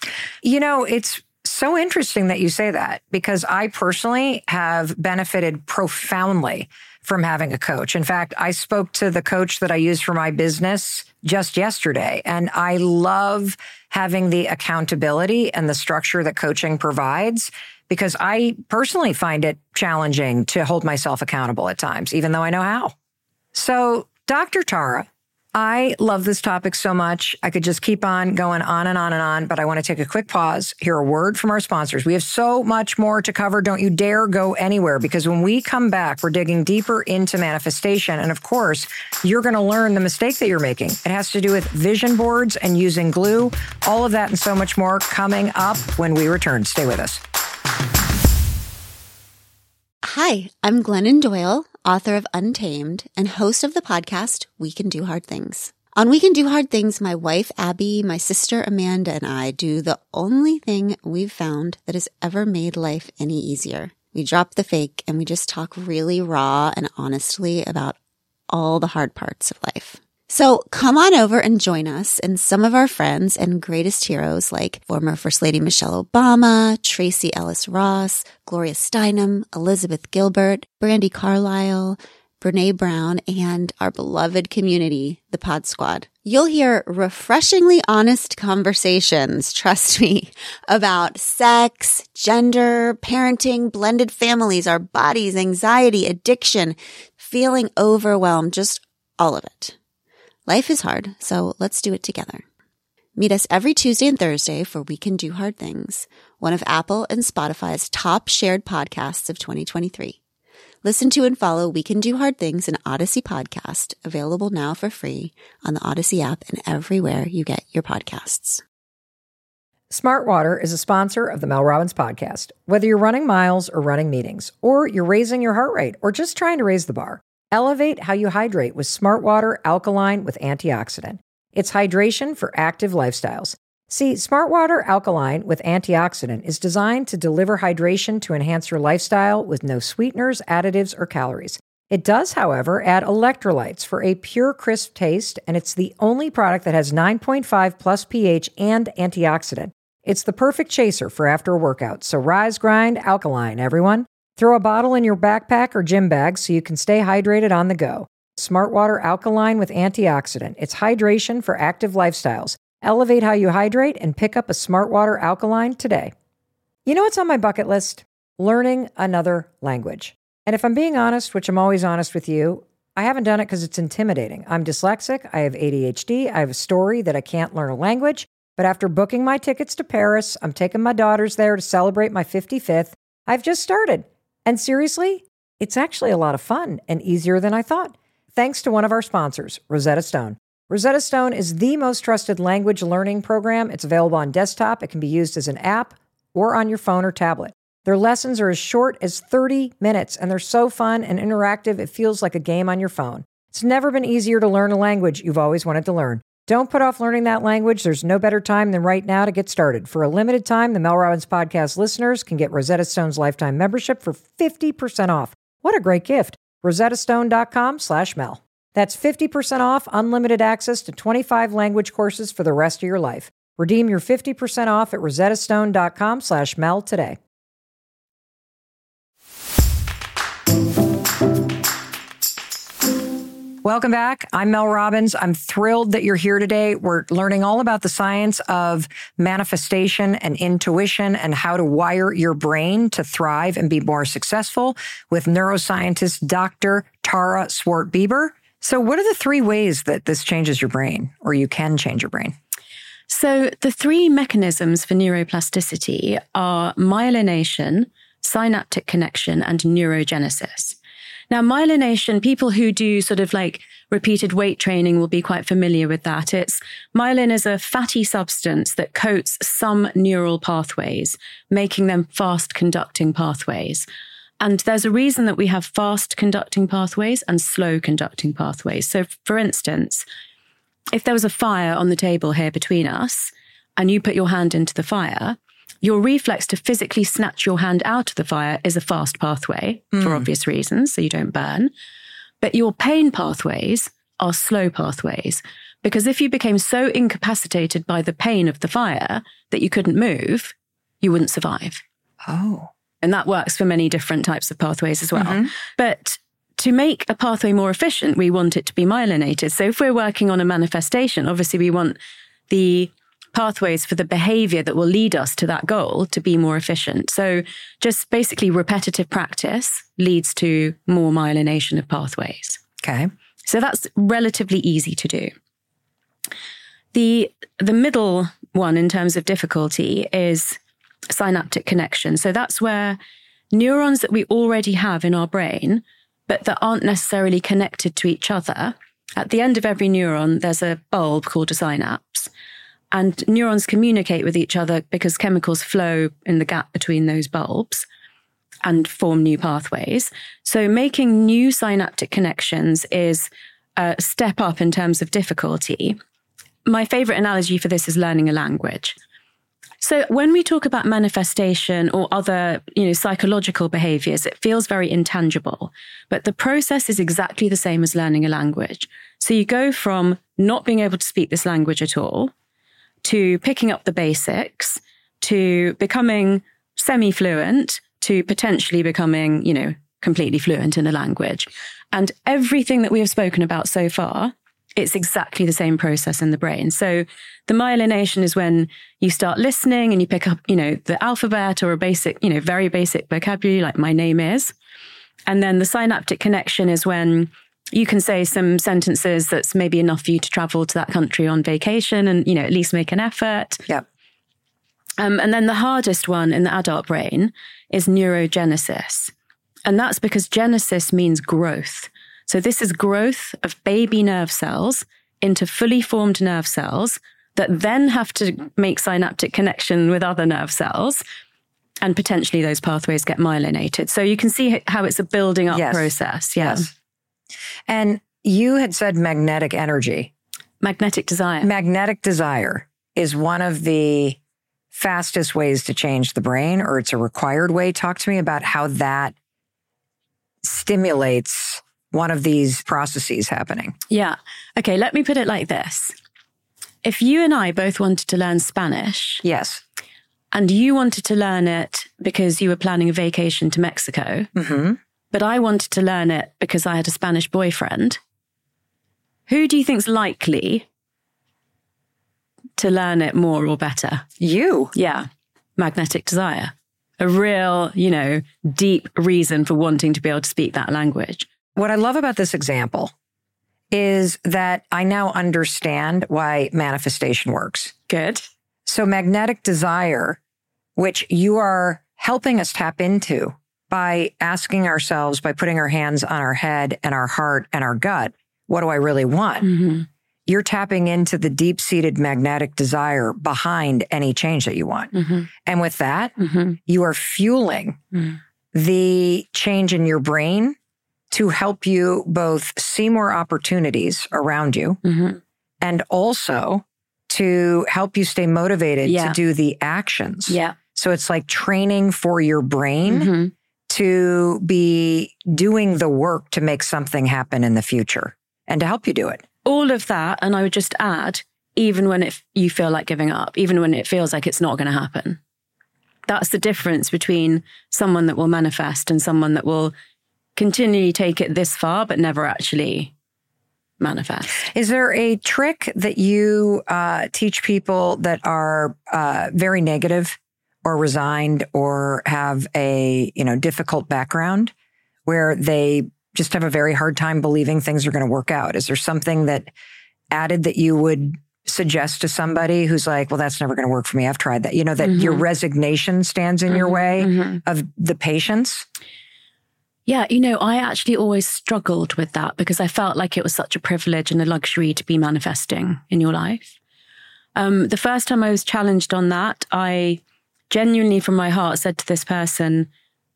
It's so interesting that you say that, because I personally have benefited profoundly from having a coach. In fact, I spoke to the coach that I use for my business just yesterday, and I love having the accountability and the structure that coaching provides, because I personally find it challenging to hold myself accountable at times, even though I know how. So, Dr. Tara, I love this topic so much. I could just keep on going on and on and on, but I want to take a quick pause, hear a word from our sponsors. We have so much more to cover. Don't you dare go anywhere, because when we come back, we're digging deeper into manifestation. And of course, you're going to learn the mistake that you're making. It has to do with vision boards and using glue. All of that and so much more coming up when we return. Stay with us. Hi, I'm Glennon Doyle, author of Untamed and host of the podcast, We Can Do Hard Things. On We Can Do Hard Things, my wife, Abby, my sister, Amanda, and I do the only thing we've found that has ever made life any easier. We drop the fake and we just talk really raw and honestly about all the hard parts of life. So come on over and join us and some of our friends and greatest heroes like former First Lady Michelle Obama, Tracy Ellis Ross, Gloria Steinem, Elizabeth Gilbert, Brandi Carlile, Brene Brown, and our beloved community, the Pod Squad. You'll hear refreshingly honest conversations, trust me, about sex, gender, parenting, blended families, our bodies, anxiety, addiction, feeling overwhelmed, just all of it. Life is hard, so let's do it together. Meet us every Tuesday and Thursday for We Can Do Hard Things, one of Apple and Spotify's top shared podcasts of 2023. Listen to and follow We Can Do Hard Things, an Odyssey podcast, available now for free on the Odyssey app and everywhere you get your podcasts. Smartwater is a sponsor of the Mel Robbins podcast. Whether you're running miles or running meetings, or you're raising your heart rate, or just trying to raise the bar, elevate how you hydrate with Smartwater Alkaline with Antioxidant. It's hydration for active lifestyles. See, Smartwater Alkaline with Antioxidant is designed to deliver hydration to enhance your lifestyle with no sweeteners, additives, or calories. It does, however, add electrolytes for a pure, crisp taste, and it's the only product that has 9.5 plus pH and antioxidant. It's the perfect chaser for after a workout, so rise, grind, alkaline, everyone. Throw a bottle in your backpack or gym bag so you can stay hydrated on the go. Smartwater Alkaline with Antioxidant. It's hydration for active lifestyles. Elevate how you hydrate and pick up a Smartwater Alkaline today. You know what's on my bucket list? Learning another language. And if I'm being honest, which I'm always honest with you, I haven't done it because it's intimidating. I'm dyslexic, I have ADHD, I have a story that I can't learn a language, but after booking my tickets to Paris, I'm taking my daughters there to celebrate my 55th. I've just started. And seriously, it's actually a lot of fun and easier than I thought. Thanks to one of our sponsors, Rosetta Stone. Rosetta Stone is the most trusted language learning program. It's available on desktop. It can be used as an app or on your phone or tablet. Their lessons are as short as 30 minutes, and they're so fun and interactive, it feels like a game on your phone. It's never been easier to learn a language you've always wanted to learn. Don't put off learning that language. There's no better time than right now to get started. For a limited time, the Mel Robbins Podcast listeners can get Rosetta Stone's lifetime membership for 50% off. What a great gift. RosettaStone.com/Mel. That's 50% off unlimited access to 25 language courses for the rest of your life. Redeem your 50% off at RosettaStone.com/Mel today. Welcome back. I'm Mel Robbins. I'm thrilled that you're here today. We're learning all about the science of manifestation and intuition and how to wire your brain to thrive and be more successful with neuroscientist Dr. Tara Swart-Bieber. So what are the 3 ways that this changes your brain, or you can change your brain? So the 3 mechanisms for neuroplasticity are myelination, synaptic connection, and neurogenesis. Now, myelination, people who do sort of like repeated weight training will be quite familiar with that. Myelin is a fatty substance that coats some neural pathways, making them fast conducting pathways. And there's a reason that we have fast conducting pathways and slow conducting pathways. So for instance, if there was a fire on the table here between us and you put your hand into the fire, your reflex to physically snatch your hand out of the fire is a fast pathway for obvious reasons, so you don't burn. But your pain pathways are slow pathways, because if you became so incapacitated by the pain of the fire that you couldn't move, you wouldn't survive. Oh. And that works for many different types of pathways as well. Mm-hmm. But to make a pathway more efficient, we want it to be myelinated. So if we're working on a manifestation, obviously we want the pathways for the behavior that will lead us to that goal to be more efficient. So just basically repetitive practice leads to more myelination of pathways. Okay. So that's relatively easy to do. The middle one in terms of difficulty is synaptic connection. So that's where neurons that we already have in our brain, but that aren't necessarily connected to each other. At the end of every neuron, there's a bulb called a synapse. And neurons communicate with each other because chemicals flow in the gap between those bulbs and form new pathways. So making new synaptic connections is a step up in terms of difficulty. My favorite analogy for this is learning a language. So when we talk about manifestation or other, psychological behaviors, it feels very intangible, but the process is exactly the same as learning a language. So you go from not being able to speak this language at all to picking up the basics to becoming semi-fluent to potentially becoming, completely fluent in a language. And everything that we have spoken about so far, it's exactly the same process in the brain. So the myelination is when you start listening and you pick up, the alphabet or a basic, very basic vocabulary like my name is. And then the synaptic connection is when you can say some sentences that's maybe enough for you to travel to that country on vacation and, at least make an effort. Yeah. And then the hardest one in the adult brain is neurogenesis. And that's because genesis means growth. So this is growth of baby nerve cells into fully formed nerve cells that then have to make synaptic connection with other nerve cells. And potentially those pathways get myelinated. So you can see how it's a building up process. Yeah. Yes. And you had said magnetic energy. Magnetic desire. Magnetic desire is one of the fastest ways to change the brain, or it's a required way. Talk to me about how that stimulates one of these processes happening. Yeah. Okay, let me put it like this. If you and I both wanted to learn Spanish. Yes. And you wanted to learn it because you were planning a vacation to Mexico. Mm-hmm. But I wanted to learn it because I had a Spanish boyfriend. Who do you think's likely to learn it more or better? You. Yeah. Magnetic desire. A real, deep reason for wanting to be able to speak that language. What I love about this example is that I now understand why manifestation works. Good. So magnetic desire, which you are helping us tap into by asking ourselves, by putting our hands on our head and our heart and our gut, what do I really want? Mm-hmm. You're tapping into the deep-seated magnetic desire behind any change that you want. Mm-hmm. And with that, mm-hmm. you are fueling the change in your brain to help you both see more opportunities around you and also to help you stay motivated to do the actions. Yeah. So it's like training for your brain to be doing the work to make something happen in the future and to help you do it. All of that, and I would just add, even when you feel like giving up, even when it feels like it's not going to happen. That's the difference between someone that will manifest and someone that will continually take it this far, but never actually manifest. Is there a trick that you teach people that are very negative or resigned or have a difficult background where they just have a very hard time believing things are going to work out? Is there something that you would suggest to somebody who's like, well, that's never going to work for me. I've tried that. That your resignation stands in your way of the patience? Yeah, I actually always struggled with that because I felt like it was such a privilege and a luxury to be manifesting in your life. The first time I was challenged on that, I genuinely from my heart said to this person,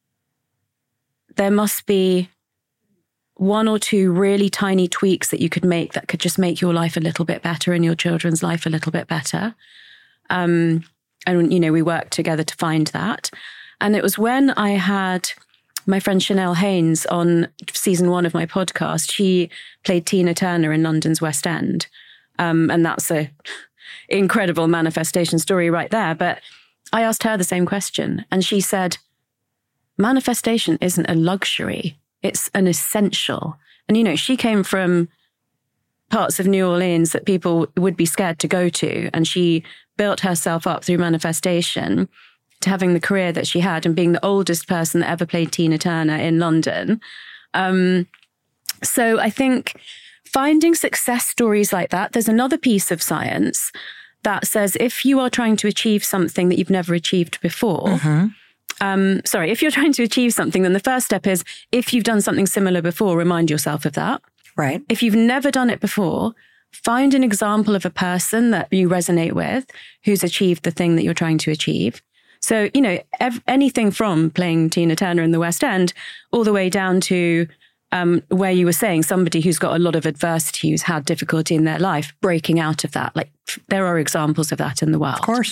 there must be one or two really tiny tweaks that you could make that could just make your life a little bit better and your children's life a little bit better. And, we worked together to find that. And it was when I had my friend Chanel Haynes on season 1 of my podcast. She played Tina Turner in London's West End. And that's a incredible manifestation story right there. But I asked her the same question. And she said, manifestation isn't a luxury. It's an essential. And, she came from parts of New Orleans that people would be scared to go to. And she built herself up through manifestation to having the career that she had and being the oldest person that ever played Tina Turner in London. So I think finding success stories like that, there's another piece of science that says if you are trying to achieve something that you've never achieved before, if you're trying to achieve something, then the first step is if you've done something similar before, remind yourself of that. Right. If you've never done it before, find an example of a person that you resonate with who's achieved the thing that you're trying to achieve. So, anything from playing Tina Turner in the West End all the way down to where you were saying somebody who's got a lot of adversity, who's had difficulty in their life, breaking out of that. Like there are examples of that in the world. Of course.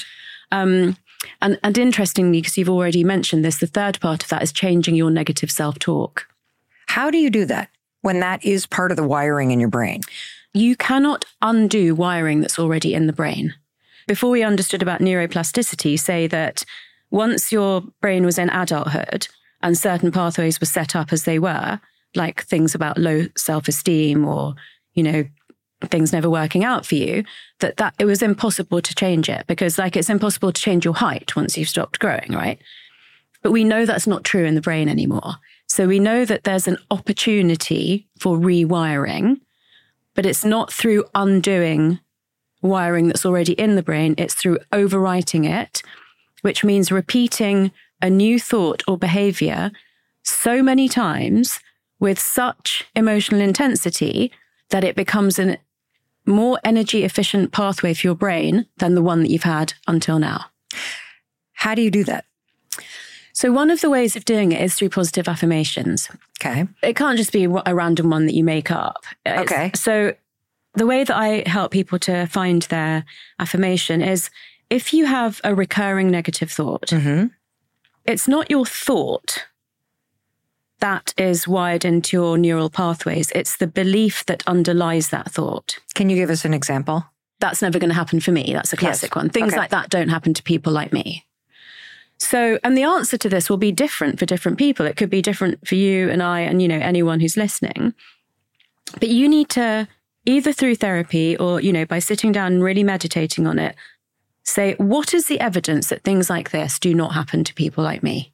And interestingly, because you've already mentioned this, the third part of that is changing your negative self-talk. How do you do that when that is part of the wiring in your brain? You cannot undo wiring that's already in the brain. Before we understood about neuroplasticity, say that once your brain was in adulthood and certain pathways were set up as they were, like things about low self-esteem or, things never working out for you, that it was impossible to change it because it's impossible to change your height once you've stopped growing, right? But we know that's not true in the brain anymore. So we know that there's an opportunity for rewiring, but it's not through undoing wiring that's already in the brain. It's through overwriting it, which means repeating a new thought or behavior so many times with such emotional intensity that it becomes a more energy efficient pathway for your brain than the one that you've had until now. How do you do that? So one of the ways of doing it is through positive affirmations. Okay. It can't just be a random one that you make up. Okay. So the way that I help people to find their affirmation is if you have a recurring negative thought, it's not your thought that is wired into your neural pathways. It's the belief that underlies that thought. Can you give us an example? That's never going to happen for me. That's a classic one. Things like that don't happen to people like me. So, and the answer to this will be different for different people. It could be different for you and I and, anyone who's listening. But you need to, either through therapy or, by sitting down and really meditating on it, say, what is the evidence that things like this do not happen to people like me?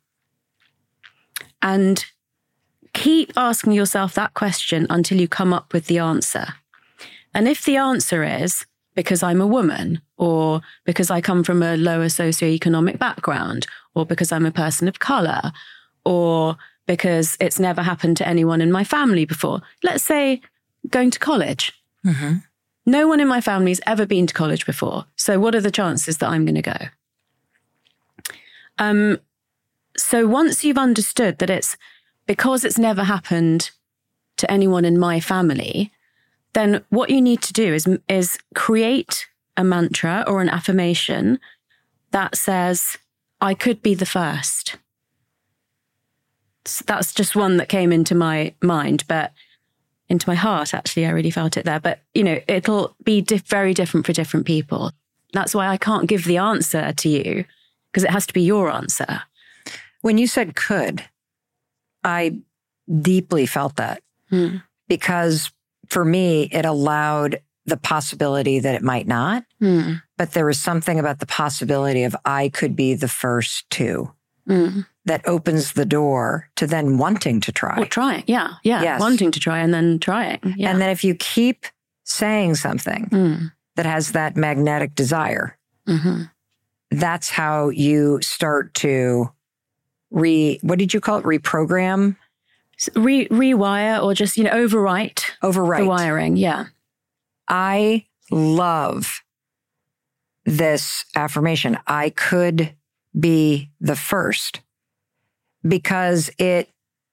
And keep asking yourself that question until you come up with the answer. And if the answer is because I'm a woman, or because I come from a lower socioeconomic background, or because I'm a person of color, or because it's never happened to anyone in my family before, let's say going to college. No one in my family has ever been to college before. So what are the chances that I'm going to go? So once you've understood that it's because it's never happened to anyone in my family, then what you need to do is create a mantra or an affirmation that says, I could be the first. So that's just one that came into my mind, but into my heart, actually, I really felt it there. But, it'll be very different for different people. That's why I can't give the answer to you, because it has to be your answer. When you said could, I deeply felt that because for me, it allowed the possibility that it might not, but there was something about the possibility of I could be the first to that opens the door to then wanting to try. Or trying, yeah. Yes. Wanting to try and then trying. Yeah. And then if you keep saying something that has that magnetic desire, that's how you start to what did you call it? Reprogram? Rewire or just, overwrite. Overwrite. The wiring, yeah. I love this affirmation. I could be the first, because it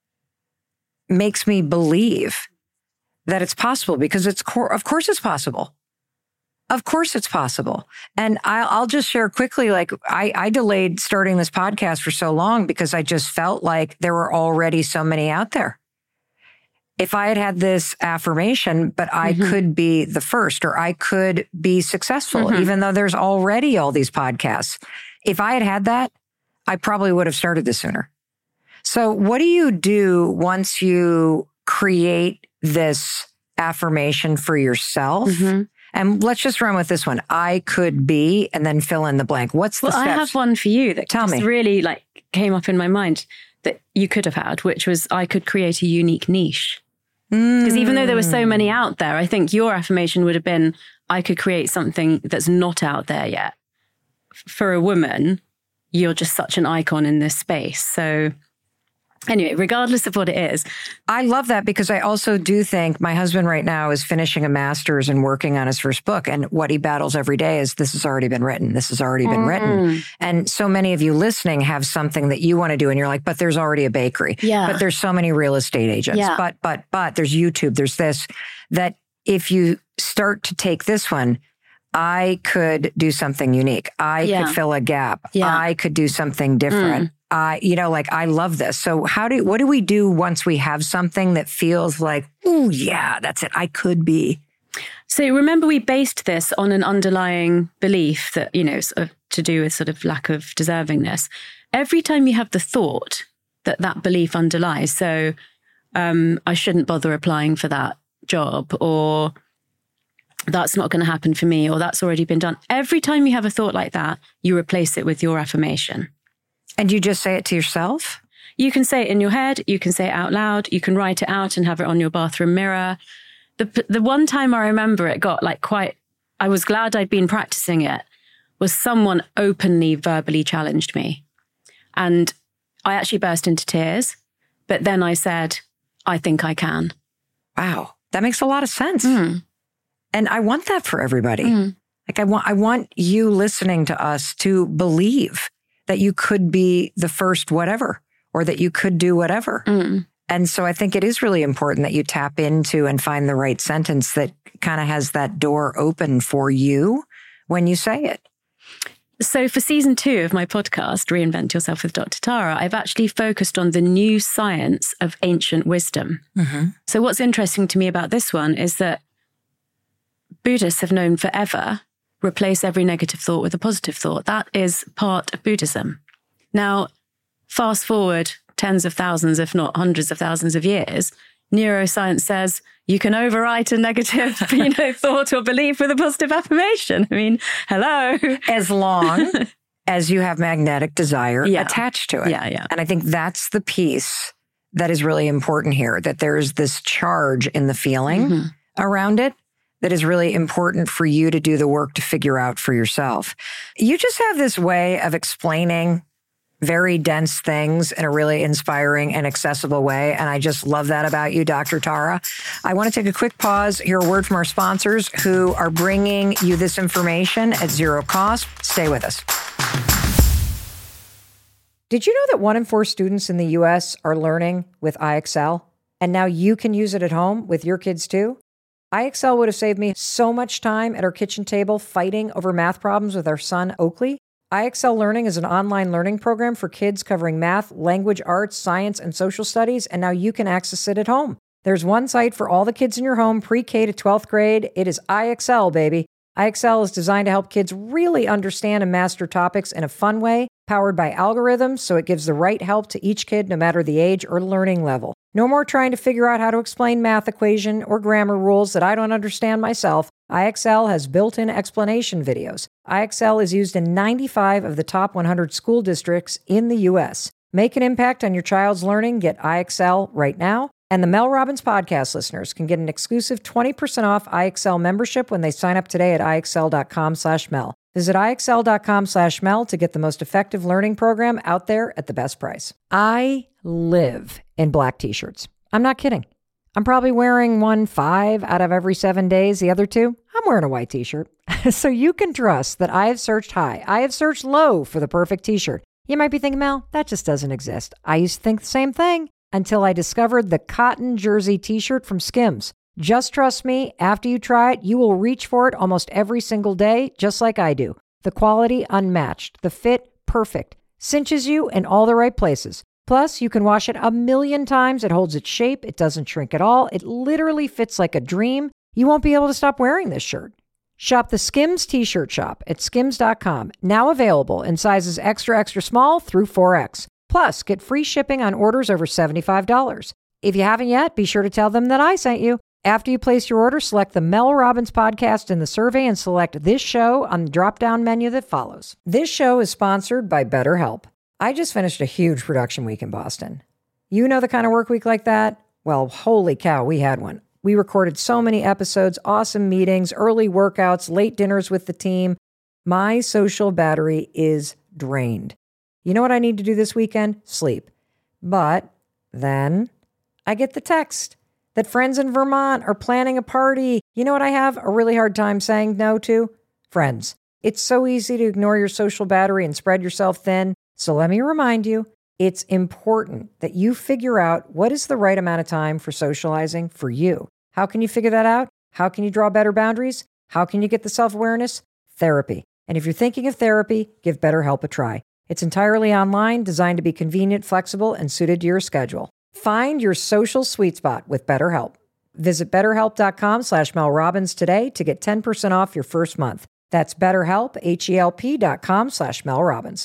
makes me believe that it's possible, because of course it's possible. Of course it's possible. And I'll just share quickly, I delayed starting this podcast for so long because I just felt like there were already so many out there. If I had this affirmation, but I could be the first, or I could be successful, even though there's already all these podcasts. If I had that, I probably would have started this sooner. So what do you do once you create this affirmation for yourself? And let's just run with this one. I could be, and then fill in the blank. What's the steps? I have one for you that Tell me. Really came up in my mind that you could have had, which was I could create a unique niche. Because even though there were so many out there, I think your affirmation would have been, I could create something that's not out there yet. For a woman, you're just such an icon in this space. So anyway, regardless of what it is. I love that, because I also do think my husband right now is finishing a master's and working on his first book. And what he battles every day is, this has already been written. This has already been written. And so many of you listening have something that you want to do. And you're like, but there's already a bakery. Yeah. But there's so many real estate agents. Yeah. But there's YouTube. There's this, that if you start to take this one, I could do something unique. I could fill a gap. I could do something different. I love this. So what do we do once we have something that feels like, ooh, yeah, that's it. I could be. So remember, we based this on an underlying belief that, sort of to do with sort of lack of deservingness. Every time you have the thought that belief underlies, so I shouldn't bother applying for that job, or that's not going to happen for me, or that's already been done. Every time you have a thought like that, you replace it with your affirmation. And you just say it to yourself? You can say it in your head. You can say it out loud. You can write it out and have it on your bathroom mirror. The one time I remember it got I was glad I'd been practicing it, was someone openly verbally challenged me. And I actually burst into tears. But then I said, I think I can. Wow. That makes a lot of sense. And I want that for everybody. I want you listening to us to believe that you could be the first whatever, or that you could do whatever. And so I think it is really important that you tap into and find the right sentence that kind of has that door open for you when you say it. So for season 2 of my podcast, Reinvent Yourself with Dr. Tara, I've actually focused on the new science of ancient wisdom. So what's interesting to me about this one is that Buddhists have known forever, replace every negative thought with a positive thought. That is part of Buddhism. Now, fast forward tens of thousands, if not hundreds of thousands of years, neuroscience says you can overwrite a negative, thought or belief with a positive affirmation. I mean, hello. As long as you have magnetic desire attached to it. Yeah. And I think that's the piece that is really important here, that there's this charge in the feeling around it that is really important for you to do the work to figure out for yourself. You just have this way of explaining very dense things in a really inspiring and accessible way. And I just love that about you, Dr. Tara. I want to take a quick pause, hear a word from our sponsors who are bringing you this information at zero cost. Stay with us. Did you know that 1 in 4 students in the U.S. are learning with IXL? And now you can use it at home with your kids too? IXL would have saved me so much time at our kitchen table fighting over math problems with our son, Oakley. IXL Learning is an online learning program for kids covering math, language, arts, science, and social studies, and now you can access it at home. There's one site for all the kids in your home, pre-K to 12th grade. It is IXL, baby. IXL is designed to help kids really understand and master topics in a fun way, powered by algorithms, so it gives the right help to each kid no matter the age or learning level. No more trying to figure out how to explain math equation or grammar rules that I don't understand myself. IXL has built-in explanation videos. IXL is used in 95 of the top 100 school districts in the U.S. Make an impact on your child's learning. Get IXL right now. And the Mel Robbins podcast listeners can get an exclusive 20% off IXL membership when they sign up today at IXL.com/Mel. Visit IXL.com/Mel to get the most effective learning program out there at the best price. I live in black t-shirts. I'm not kidding. I'm probably wearing one 5 out of every 7 days. The other 2, I'm wearing a white t-shirt. So you can trust that I have searched high. I have searched low for the perfect t-shirt. You might be thinking, Mel, that just doesn't exist. I used to think the same thing until I discovered the cotton jersey t-shirt from Skims. Just trust me, after you try it, you will reach for it almost every single day, just like I do. The quality unmatched, the fit perfect, cinches you in all the right places. Plus, you can wash it 1,000,000 times. It holds its shape. It doesn't shrink at all. It literally fits like a dream. You won't be able to stop wearing this shirt. Shop the Skims t-shirt shop at skims.com. Now available in sizes extra, extra small through 4X. Plus, get free shipping on orders over $75. If you haven't yet, be sure to tell them that I sent you. After you place your order, select the Mel Robbins podcast in the survey and select this show on the drop-down menu that follows. This show is sponsored by BetterHelp. I just finished a huge production week in Boston. You know the kind of work week like that? Well, holy cow, we had one. We recorded so many episodes, awesome meetings, early workouts, late dinners with the team. My social battery is drained. You know what I need to do this weekend? Sleep. But then I get the text that friends in Vermont are planning a party. You know what I have a really hard time saying no to? Friends. It's so easy to ignore your social battery and spread yourself thin. So let me remind you, it's important that you figure out what is the right amount of time for socializing for you. How can you figure that out? How can you draw better boundaries? How can you get the self-awareness? Therapy. And if you're thinking of therapy, give BetterHelp a try. It's entirely online, designed to be convenient, flexible, and suited to your schedule. Find your social sweet spot with BetterHelp. Visit BetterHelp.com/Mel Robbins today to get 10% off your first month. That's BetterHelp, HELP.com/Mel Robbins.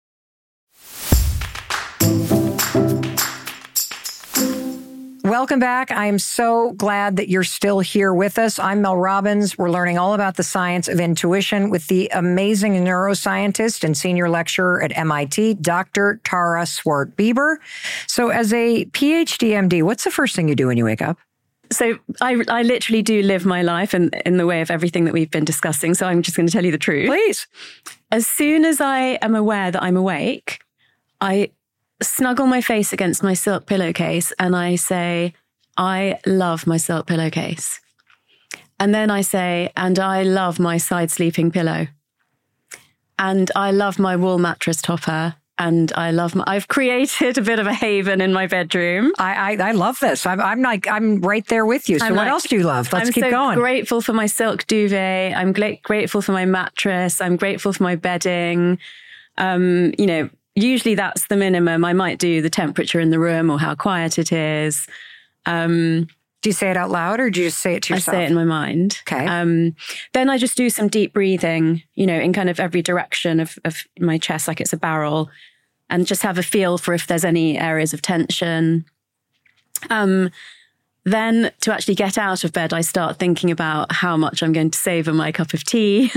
Welcome back. I am so glad that you're still here with us. I'm Mel Robbins. We're learning all about the science of intuition with the amazing neuroscientist and senior lecturer at MIT, Dr. Tara Swart-Bieber. So as a PhD MD, what's the first thing you do when you wake up? So I literally do live my life in the way of everything that we've been discussing. So I'm just going to tell you the truth. Please. As soon as I am aware that I'm awake, I snuggle my face against my silk pillowcase and I say, I love my silk pillowcase. And then I say, and I love my side sleeping pillow. And I love my wool mattress topper. And I've created a bit of a haven in my bedroom. I love this. I'm right there with you. So what else do you love? Let's keep going. I'm so grateful for my silk duvet. I'm grateful for my mattress. I'm grateful for my bedding. Usually that's the minimum. I might do the temperature in the room or how quiet it is. Do you say it out loud or do you just say it to yourself? I say it in my mind. Okay. Then I just do some deep breathing, in kind of every direction of my chest, like it's a barrel, and just have a feel for if there's any areas of tension. Then to actually get out of bed, I start thinking about how much I'm going to savor my cup of tea.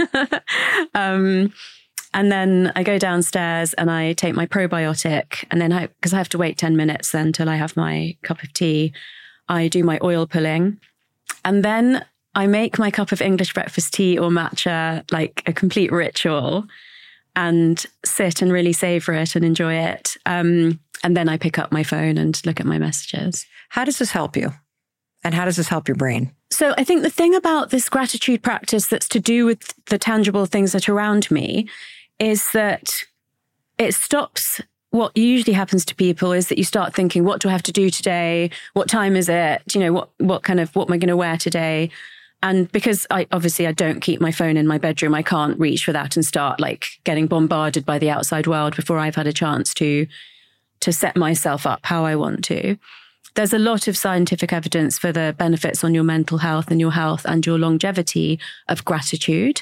And then I go downstairs and I take my probiotic. And then because I have to wait 10 minutes then till I have my cup of tea, I do my oil pulling. And then I make my cup of English breakfast tea or matcha like a complete ritual and sit and really savor it and enjoy it. And then I pick up my phone and look at my messages. How does this help you? And how does this help your brain? So I think the thing about this gratitude practice that's to do with the tangible things that are around me is that it stops. What usually happens to people is that you start thinking, what do I have to do today? What time is it? What am I going to wear today? And because I don't keep my phone in my bedroom, I can't reach for that and start like getting bombarded by the outside world before I've had a chance to set myself up how I want to. There's a lot of scientific evidence for the benefits on your mental health and your health and your longevity of gratitude.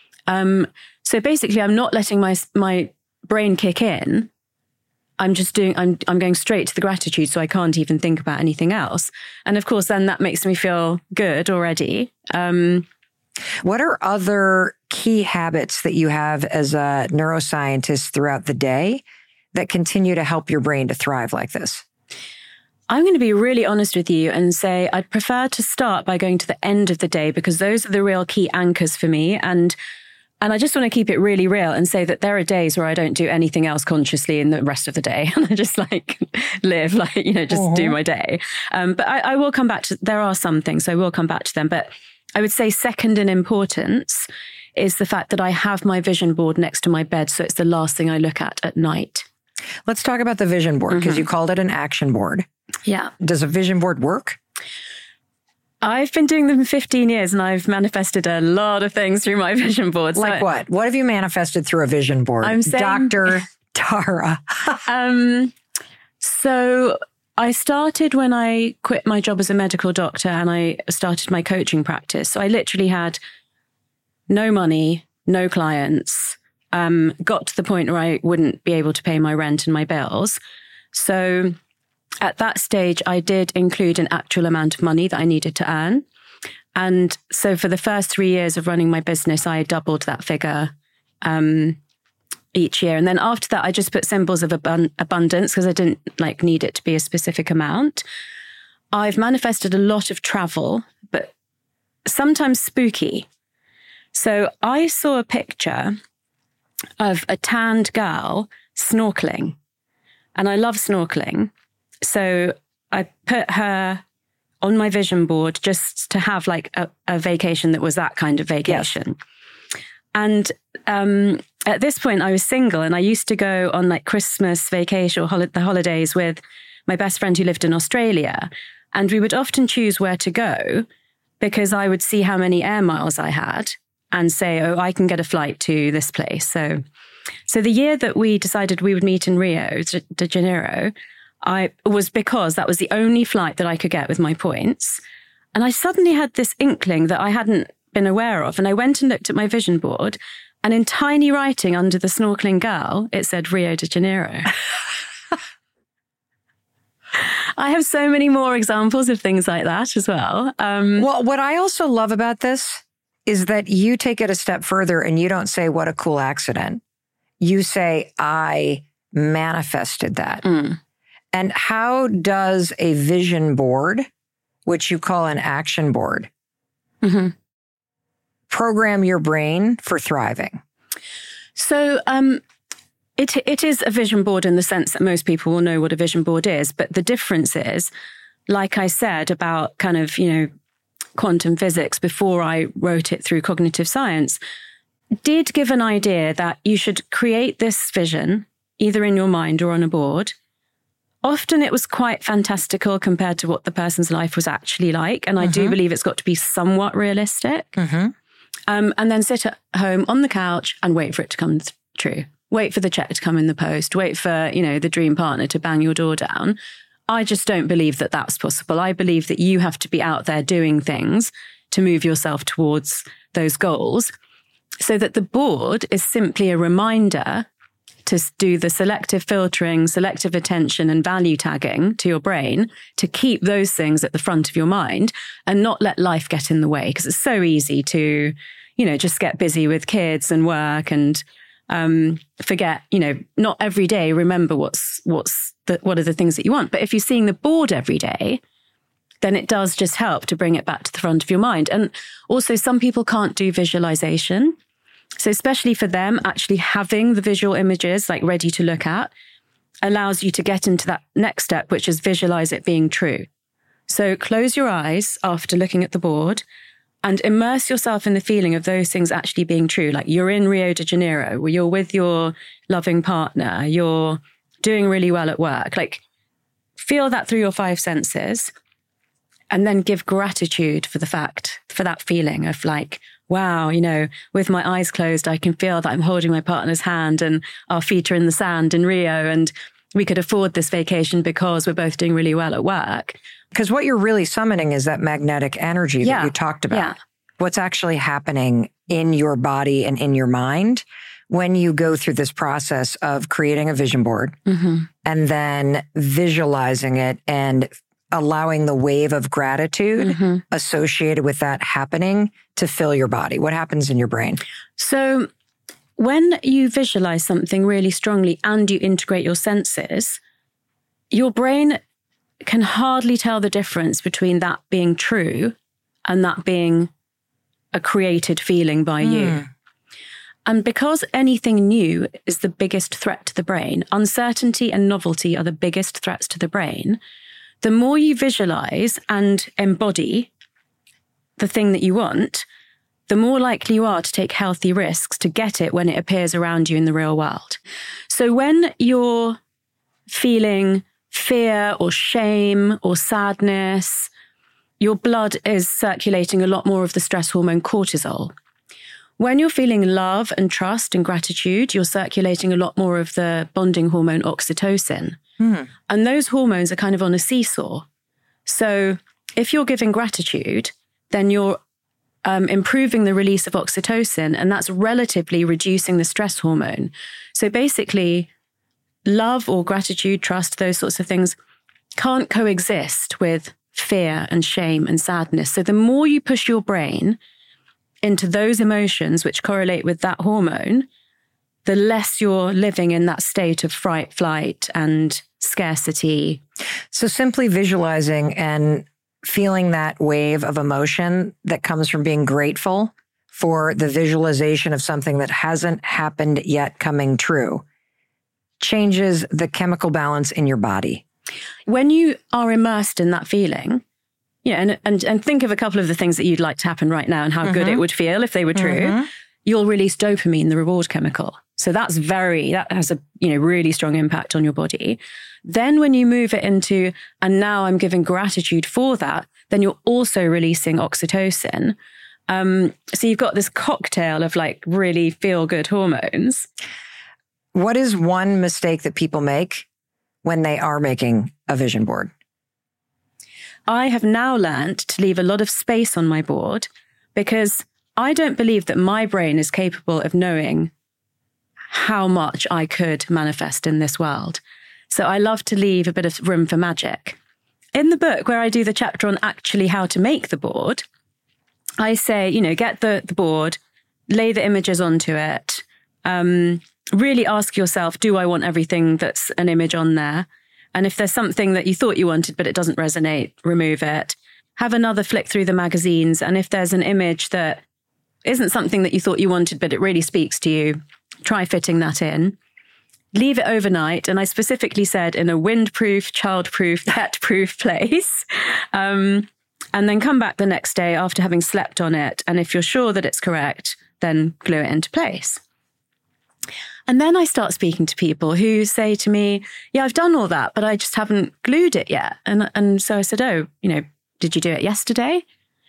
So basically, I'm not letting my brain kick in. I'm going straight to the gratitude, so I can't even think about anything else. And of course, then that makes me feel good already. What are other key habits that you have as a neuroscientist throughout the day that continue to help your brain to thrive like this? I'm going to be really honest with you and say I'd prefer to start by going to the end of the day because those are the real key anchors for me. And I just want to keep it really real and say that there are days where I don't do anything else consciously in the rest of the day. And I just live, do my day. But I will come back to, there are some things, so I will come back to them. But I would say second in importance is the fact that I have my vision board next to my bed. So it's the last thing I look at night. Let's talk about the vision board because you called it an action board. Yeah. Does a vision board work? I've been doing them for 15 years and I've manifested a lot of things through my vision boards. Like what? What have you manifested through a vision board? I'm saying, Dr. Tara. So I started when I quit my job as a medical doctor and I started my coaching practice. So I literally had no money, no clients, got to the point where I wouldn't be able to pay my rent and my bills. So at that stage, I did include an actual amount of money that I needed to earn. And so for the first 3 years of running my business, I doubled that figure each year. And then after that, I just put symbols of abundance because I didn't need it to be a specific amount. I've manifested a lot of travel, but sometimes spooky. So I saw a picture of a tanned girl snorkeling, and I love snorkeling. So I put her on my vision board just to have a vacation that was that kind of vacation. Yes. And at this point I was single and I used to go on Christmas vacation or the holidays with my best friend who lived in Australia. And we would often choose where to go because I would see how many air miles I had and say, oh, I can get a flight to this place. So the year that we decided we would meet in Rio de Janeiro, was because that was the only flight that I could get with my points. And I suddenly had this inkling that I hadn't been aware of. And I went and looked at my vision board, and in tiny writing under the snorkeling girl, it said Rio de Janeiro. I have so many more examples of things like that as well. Well, what I also love about this is that you take it a step further and you don't say, what a cool accident. You say, I manifested that. And how does a vision board, which you call an action board, program your brain for thriving? So it is a vision board in the sense that most people will know what a vision board is. But the difference is, like I said about kind of, quantum physics before I wrote it through cognitive science, did give an idea that you should create this vision either in your mind or on a board. Often it was quite fantastical compared to what the person's life was actually like. And I do believe it's got to be somewhat realistic. And then sit at home on the couch and wait for it to come true. Wait for the check to come in the post. Wait for, the dream partner to bang your door down. I just don't believe that that's possible. I believe that you have to be out there doing things to move yourself towards those goals, so that the board is simply a reminder to do the selective filtering, selective attention and value tagging to your brain to keep those things at the front of your mind and not let life get in the way. Because it's so easy to, just get busy with kids and work and forget, not every day remember what are the things that you want. But if you're seeing the board every day, then it does just help to bring it back to the front of your mind. And also some people can't do visualization. So especially for them, actually having the visual images like ready to look at allows you to get into that next step, which is visualize it being true. So close your eyes after looking at the board and immerse yourself in the feeling of those things actually being true. Like you're in Rio de Janeiro, where you're with your loving partner, you're doing really well at work. Like feel that through your 5 senses and then give gratitude for that feeling of like, wow, with my eyes closed, I can feel that I'm holding my partner's hand and our feet are in the sand in Rio and we could afford this vacation because we're both doing really well at work. Because what you're really summoning is that magnetic energy that you talked about. Yeah. What's actually happening in your body and in your mind when you go through this process of creating a vision board and then visualizing it and allowing the wave of gratitude associated with that happening to fill your body. What happens in your brain? So when you visualize something really strongly and you integrate your senses, your brain can hardly tell the difference between that being true and that being a created feeling by you. And because anything new is the biggest threat to the brain, uncertainty and novelty are the biggest threats to the brain, the more you visualize and embody the thing that you want, the more likely you are to take healthy risks to get it when it appears around you in the real world. So when you're feeling fear or shame or sadness, your blood is circulating a lot more of the stress hormone cortisol. When you're feeling love and trust and gratitude, you're circulating a lot more of the bonding hormone oxytocin. And those hormones are kind of on a seesaw. So if you're giving gratitude, then you're improving the release of oxytocin, and that's relatively reducing the stress hormone. So basically, love or gratitude, trust, those sorts of things can't coexist with fear and shame and sadness. So the more you push your brain into those emotions which correlate with that hormone, the less you're living in that state of fright, flight, and scarcity. So simply visualizing and feeling that wave of emotion that comes from being grateful for the visualization of something that hasn't happened yet coming true changes the chemical balance in your body. When you are immersed in that feeling, and think of a couple of the things that you'd like to happen right now and how good it would feel if they were true, you'll release dopamine, the reward chemical. So that has a, really strong impact on your body. Then when you move it into, and now I'm giving gratitude for that, then you're also releasing oxytocin. So you've got this cocktail of like really feel good hormones. What is one mistake that people make when they are making a vision board? I have now learned to leave a lot of space on my board because I don't believe that my brain is capable of knowing how much I could manifest in this world. So I love to leave a bit of room for magic. In the book where I do the chapter on actually how to make the board, I say, get the board, lay the images onto it, really ask yourself, do I want everything that's an image on there? And if there's something that you thought you wanted, but it doesn't resonate, remove it. Have another flick through the magazines. And if there's an image that isn't something that you thought you wanted, but it really speaks to you, try fitting that in. Leave it overnight. And I specifically said in a windproof, childproof, pet-proof place. And then come back the next day after having slept on it. And if you're sure that it's correct, then glue it into place. And then I start speaking to people who say to me, yeah, I've done all that, but I just haven't glued it yet. And so I said, did you do it yesterday?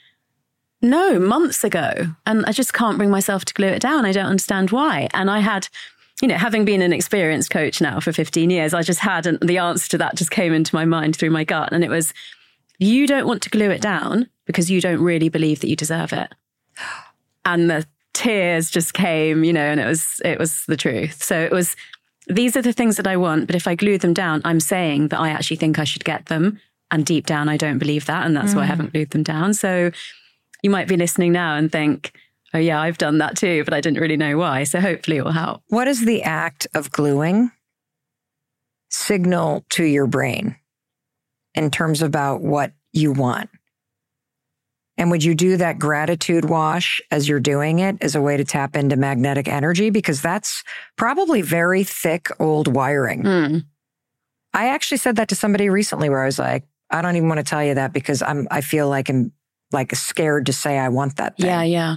No, months ago. And I just can't bring myself to glue it down. I don't understand why. And I had, having been an experienced coach now for 15 years, I just had the answer to that just came into my mind through my gut. And it was, you don't want to glue it down because you don't really believe that you deserve it. And the tears just came, and it was the truth. So it was, these are the things that I want, but if I glue them down, I'm saying that I actually think I should get them. And deep down, I don't believe that. And that's why I haven't glued them down. So you might be listening now and think, oh yeah, I've done that too, but I didn't really know why. So hopefully it will help. What does the act of gluing signal to your brain in terms about what you want? And would you do that gratitude wash as you're doing it as a way to tap into magnetic energy? Because that's probably very thick old wiring. I actually said that to somebody recently where I was like, I don't even want to tell you that because I feel like I'm like scared to say I want that thing. Yeah.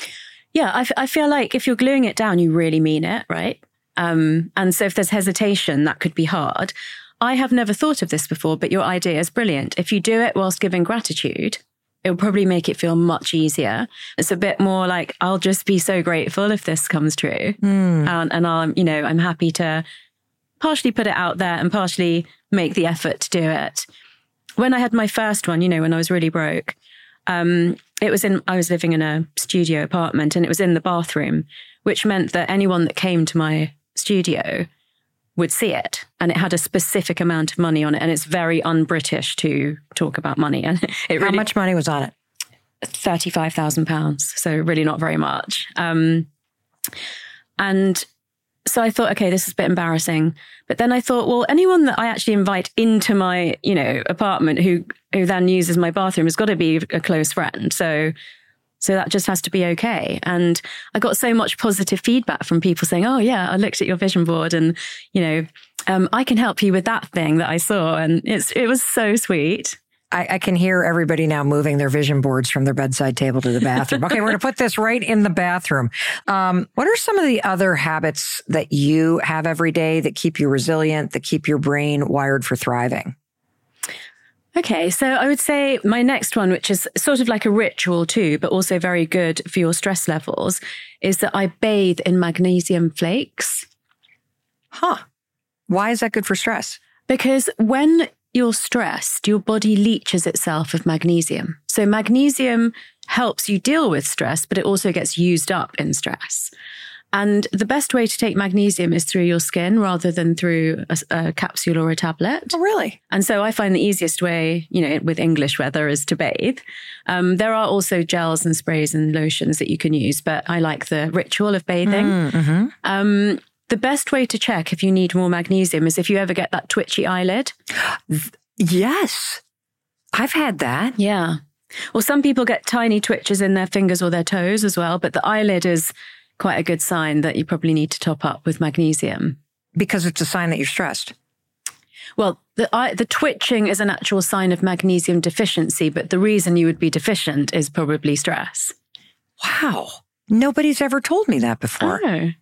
I feel like if you're gluing it down, you really mean it, right? And so if there's hesitation, that could be hard. I have never thought of this before, but your idea is brilliant. If you do it whilst giving gratitude, it will probably make it feel much easier. It's a bit more like, I'll just be so grateful if this comes true. And I'm happy to partially put it out there and partially make the effort to do it. When I had my first one, when I was really broke, I was living in a studio apartment and it was in the bathroom, which meant that anyone that came to my studio would see it. And it had a specific amount of money on it. And it's very un-British to talk about money. And How much money was on it? £35,000. So really not very much. And so I thought, okay, this is a bit embarrassing. But then I thought, well, anyone that I actually invite into my, apartment who then uses my bathroom has got to be a close friend. So that just has to be okay. And I got so much positive feedback from people saying, oh yeah, I looked at your vision board and, I can help you with that thing that I saw. And it was so sweet. I can hear everybody now moving their vision boards from their bedside table to the bathroom. Okay, we're going to put this right in the bathroom. What are some of the other habits that you have every day that keep you resilient, that keep your brain wired for thriving? Okay, so I would say my next one, which is sort of like a ritual too, but also very good for your stress levels, is that I bathe in magnesium flakes. Huh. Why is that good for stress? Because when you're stressed, your body leaches itself of magnesium. So magnesium helps you deal with stress, but it also gets used up in stress. And the best way to take magnesium is through your skin rather than through a capsule or a tablet. Oh, really? And so I find the easiest way, with English weather is to bathe. There are also gels and sprays and lotions that you can use, but I like the ritual of bathing. The best way to check if you need more magnesium is if you ever get that twitchy eyelid. Yes. I've had that. Yeah. Well, some people get tiny twitches in their fingers or their toes as well, but the eyelid is quite a good sign that you probably need to top up with magnesium. Because it's a sign that you're stressed. Well, the twitching is an actual sign of magnesium deficiency, but the reason you would be deficient is probably stress. Wow. Nobody's ever told me that before. Oh.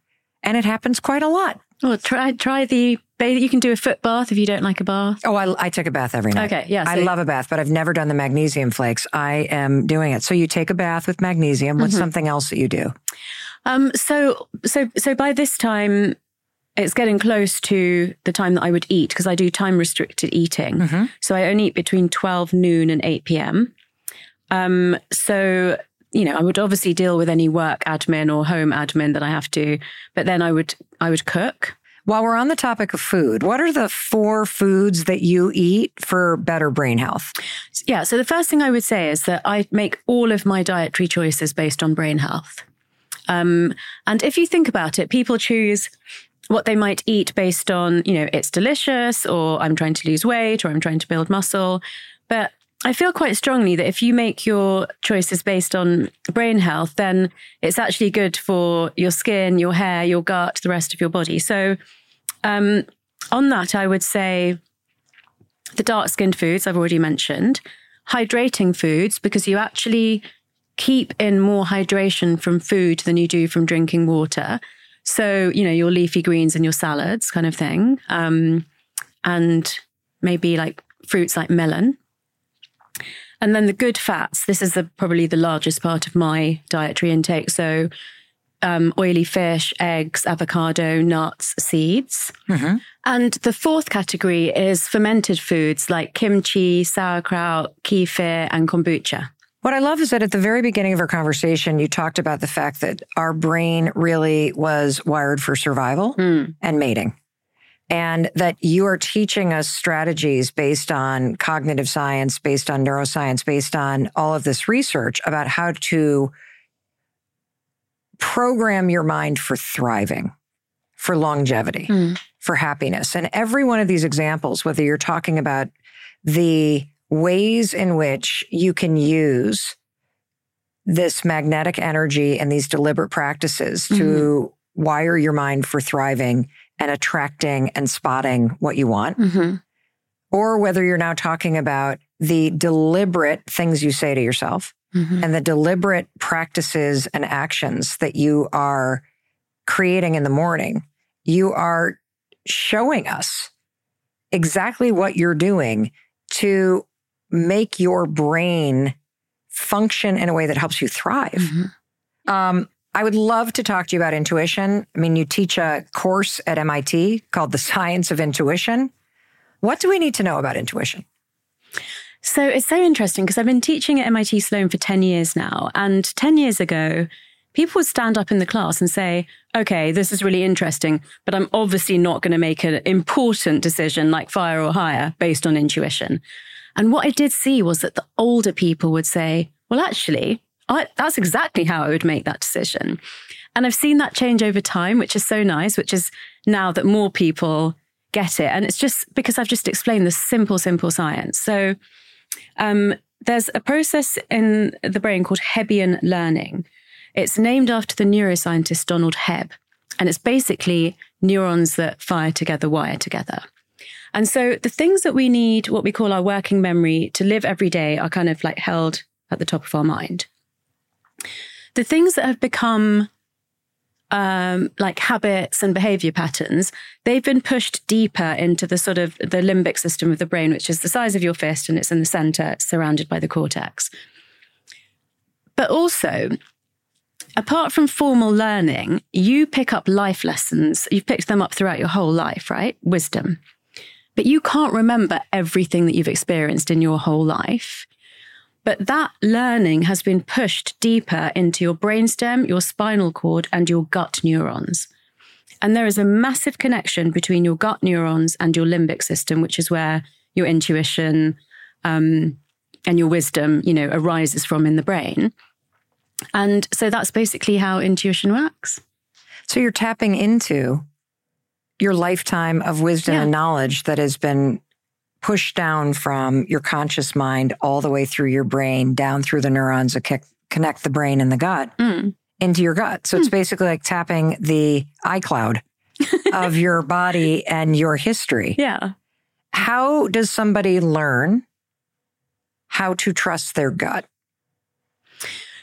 And it happens quite a lot. Well, try the bath. You can do a foot bath if you don't like a bath. Oh, I take a bath every night. Okay, yeah. I love a bath, but I've never done the magnesium flakes. I am doing it. So you take a bath with magnesium. What's something else that you do? So by this time, it's getting close to the time that I would eat because I do time restricted eating. So I only eat between 12 noon and 8 p.m. So, I would obviously deal with any work admin or home admin that I have to, but then I would cook. While we're on the topic of food, what are the 4 foods that you eat for better brain health? Yeah. So the first thing I would say is that I make all of my dietary choices based on brain health. And if you think about it, people choose what they might eat based on, it's delicious, or I'm trying to lose weight, or I'm trying to build muscle. But I feel quite strongly that if you make your choices based on brain health, then it's actually good for your skin, your hair, your gut, the rest of your body. So on that, I would say the dark-skinned foods I've already mentioned, hydrating foods, because you actually keep in more hydration from food than you do from drinking water. So, your leafy greens and your salads kind of thing. And maybe like fruits like melon. And then the good fats. This is probably the largest part of my dietary intake. So oily fish, eggs, avocado, nuts, seeds. And the 4th category is fermented foods like kimchi, sauerkraut, kefir, and kombucha. What I love is that at the very beginning of our conversation, you talked about the fact that our brain really was wired for survival and mating. And that you are teaching us strategies based on cognitive science, based on neuroscience, based on all of this research about how to program your mind for thriving, for longevity, for happiness. And every one of these examples, whether you're talking about the ways in which you can use this magnetic energy and these deliberate practices to wire your mind for thriving and attracting and spotting what you want, or whether you're now talking about the deliberate things you say to yourself and the deliberate practices and actions that you are creating in the morning, you are showing us exactly what you're doing to make your brain function in a way that helps you thrive. I would love to talk to you about intuition. I mean, you teach a course at MIT called The Science of Intuition. What do we need to know about intuition? So it's so interesting because I've been teaching at MIT Sloan for 10 years now. And 10 years ago, people would stand up in the class and say, okay, this is really interesting, but I'm obviously not going to make an important decision like fire or hire based on intuition. And what I did see was that the older people would say, well, actually, that's exactly how I would make that decision. And I've seen that change over time, which is so nice, which is now that more people get it. And it's just because I've just explained the simple science. So there's a process in the brain called Hebbian learning. It's named after the neuroscientist Donald Hebb. And it's basically neurons that fire together, wire together. And so the things that we need, what we call our working memory to live every day, are kind of like held at the top of our mind. The things that have become like habits and behavior patterns, they've been pushed deeper into the sort of the limbic system of the brain, which is the size of your fist and it's in the center, it's surrounded by the cortex. But also, apart from formal learning, you pick up life lessons. You've picked them up throughout your whole life, right? Wisdom. But you can't remember everything that you've experienced in your whole life. But that learning has been pushed deeper into your brainstem, your spinal cord, and your gut neurons. And there is a massive connection between your gut neurons and your limbic system, which is where your intuition and your wisdom, arises from in the brain. And so that's basically how intuition works. So you're tapping into your lifetime of wisdom and knowledge that has been pushed down from your conscious mind all the way through your brain, down through the neurons that connect the brain and the gut into your gut. So it's basically like tapping the iCloud of your body and your history. Yeah. How does somebody learn how to trust their gut?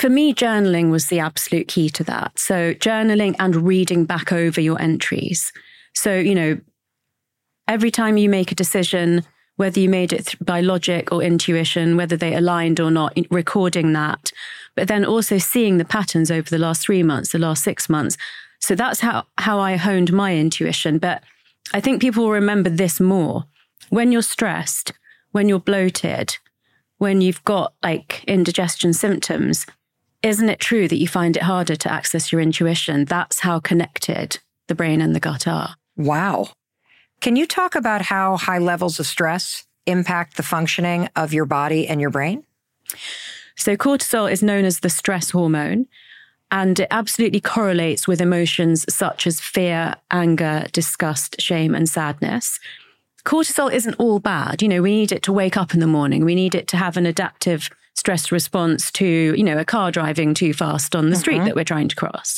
For me, journaling was the absolute key to that. So journaling and reading back over your entries. So, every time you make a decision, whether you made it by logic or intuition, whether they aligned or not, recording that, but then also seeing the patterns over the last 3 months, the last 6 months. So that's how I honed my intuition. But I think people will remember this more. When you're stressed, when you're bloated, when you've got like indigestion symptoms, isn't it true that you find it harder to access your intuition? That's how connected the brain and the gut are. Wow. Can you talk about how high levels of stress impact the functioning of your body and your brain? So cortisol is known as the stress hormone, and it absolutely correlates with emotions such as fear, anger, disgust, shame, and sadness. Cortisol isn't all bad. We need it to wake up in the morning. We need it to have an adaptive stress response to, a car driving too fast on the street that we're trying to cross.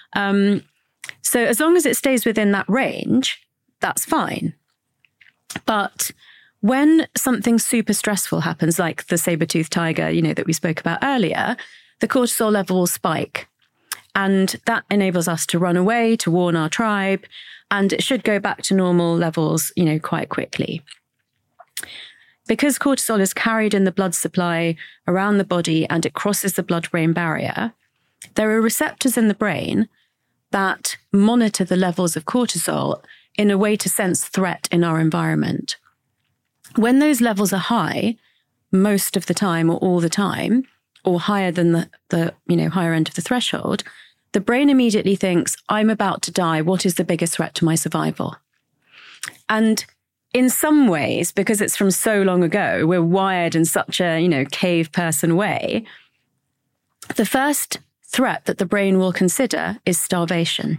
So as long as it stays within that range, that's fine. But when something super stressful happens, like the saber-toothed tiger, that we spoke about earlier, the cortisol level will spike. And that enables us to run away, to warn our tribe, and it should go back to normal levels, quite quickly. Because cortisol is carried in the blood supply around the body and it crosses the blood-brain barrier, there are receptors in the brain that monitor the levels of cortisol in a way to sense threat in our environment. When those levels are high, most of the time or all the time, or higher than the higher end of the threshold, the brain immediately thinks, I'm about to die. What is the biggest threat to my survival? And in some ways, because it's from so long ago, we're wired in such a, cave person way. The first threat that the brain will consider is starvation.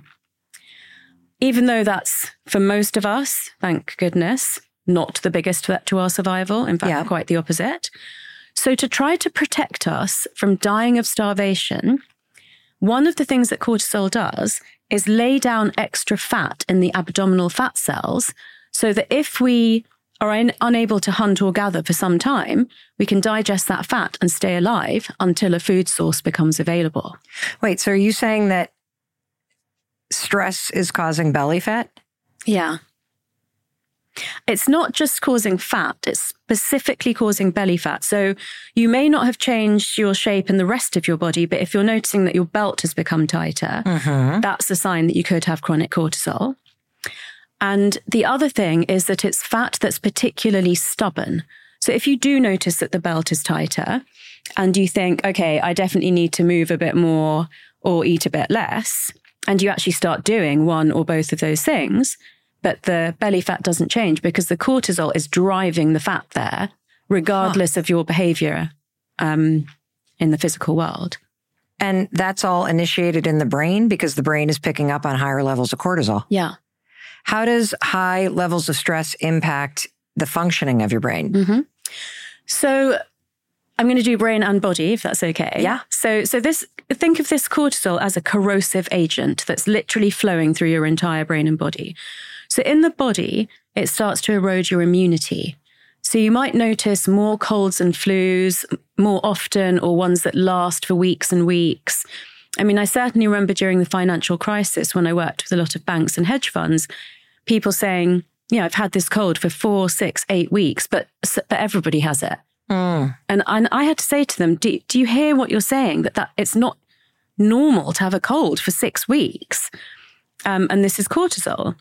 Even though that's, for most of us, thank goodness, not the biggest threat to our survival. In fact, quite the opposite. So to try to protect us from dying of starvation, one of the things that cortisol does is lay down extra fat in the abdominal fat cells so that if we are unable to hunt or gather for some time, we can digest that fat and stay alive until a food source becomes available. Wait, so are you saying that stress is causing belly fat? Yeah. It's not just causing fat, it's specifically causing belly fat. So you may not have changed your shape in the rest of your body, but if you're noticing that your belt has become tighter, that's a sign that you could have chronic cortisol. And the other thing is that it's fat that's particularly stubborn. So if you do notice that the belt is tighter and you think, okay, I definitely need to move a bit more or eat a bit less, and you actually start doing one or both of those things, but the belly fat doesn't change because the cortisol is driving the fat there, regardless of your behavior in the physical world. And that's all initiated in the brain because the brain is picking up on higher levels of cortisol. Yeah. How does high levels of stress impact the functioning of your brain? So I'm going to do brain and body, if that's okay. Yeah. So think of this cortisol as a corrosive agent that's literally flowing through your entire brain and body. So in the body, it starts to erode your immunity. So you might notice more colds and flus more often, or ones that last for weeks and weeks. I mean, I certainly remember during the financial crisis when I worked with a lot of banks and hedge funds, people saying, I've had this cold for 4, 6, 8 weeks, but everybody has it. And I had to say to them, do you hear what you're saying? That it's not normal to have a cold for 6 weeks. And this is cortisol.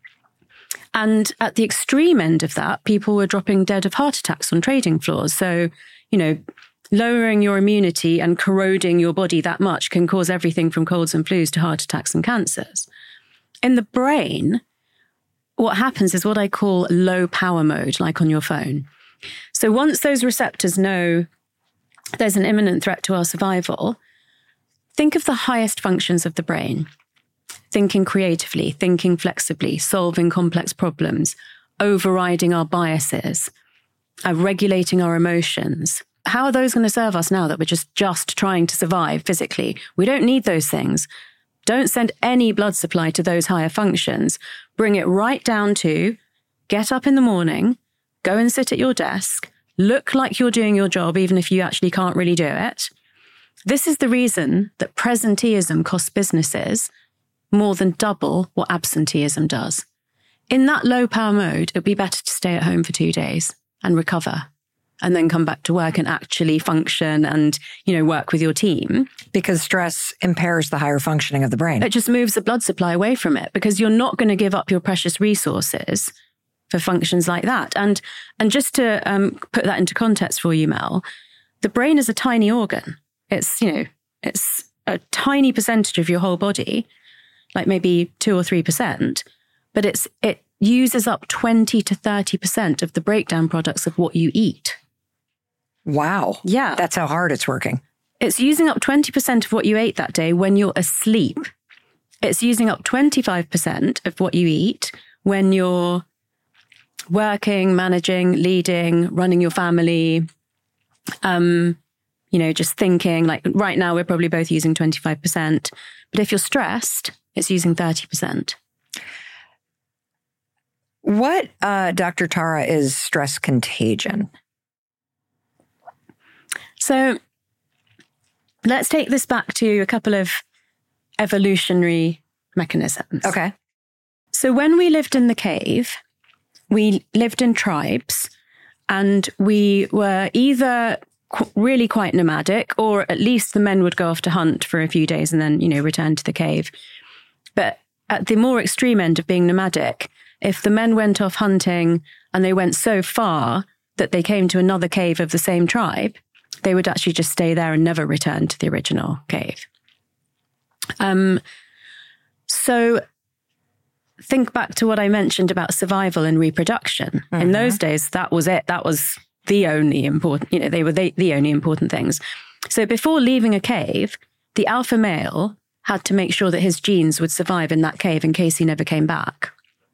And at the extreme end of that, people were dropping dead of heart attacks on trading floors. So, lowering your immunity and corroding your body that much can cause everything from colds and flus to heart attacks and cancers. In the brain, what happens is what I call low power mode, like on your phone. So once those receptors know there's an imminent threat to our survival, think of the highest functions of the brain. Thinking creatively, thinking flexibly, solving complex problems, overriding our biases, regulating our emotions. How are those going to serve us now that we're just trying to survive physically? We don't need those things. Don't send any blood supply to those higher functions. Bring it right down to get up in the morning, go and sit at your desk, look like you're doing your job, even if you actually can't really do it, This is the reason that presenteeism costs businesses more than double what absenteeism does. In that low power mode, it'd be better to stay at home for 2 days and recover and then come back to work and actually function and, work with your team. Because stress impairs the higher functioning of the brain. It just moves the blood supply away from it because you're not going to give up your precious resources for functions like that. And just to put that into context for you, Mel, the brain is a tiny organ. It's a tiny percentage of your whole body, like maybe 2 or 3%, but it uses up 20 to 30% of the breakdown products of what you eat. Wow. Yeah. That's how hard it's working. It's using up 20% of what you ate that day when you're asleep. It's using up 25% of what you eat when you're working, managing, leading, running your family, just thinking. Like right now, we're probably both using 25%. But if you're stressed, it's using 30%. What, Dr. Tara, is stress contagion? So let's take this back to a couple of evolutionary mechanisms. Okay. So when we lived in the cave, we lived in tribes and we were either really quite nomadic, or at least the men would go off to hunt for a few days and then, return to the cave. But at the more extreme end of being nomadic, if the men went off hunting and they went so far that they came to another cave of the same tribe, they would actually just stay there and never return to the original cave. So think back to what I mentioned about survival and reproduction. Mm-hmm. In those days, that was it. That was the only important, they were the only important things. So before leaving a cave, the alpha male had to make sure that his genes would survive in that cave in case he never came back.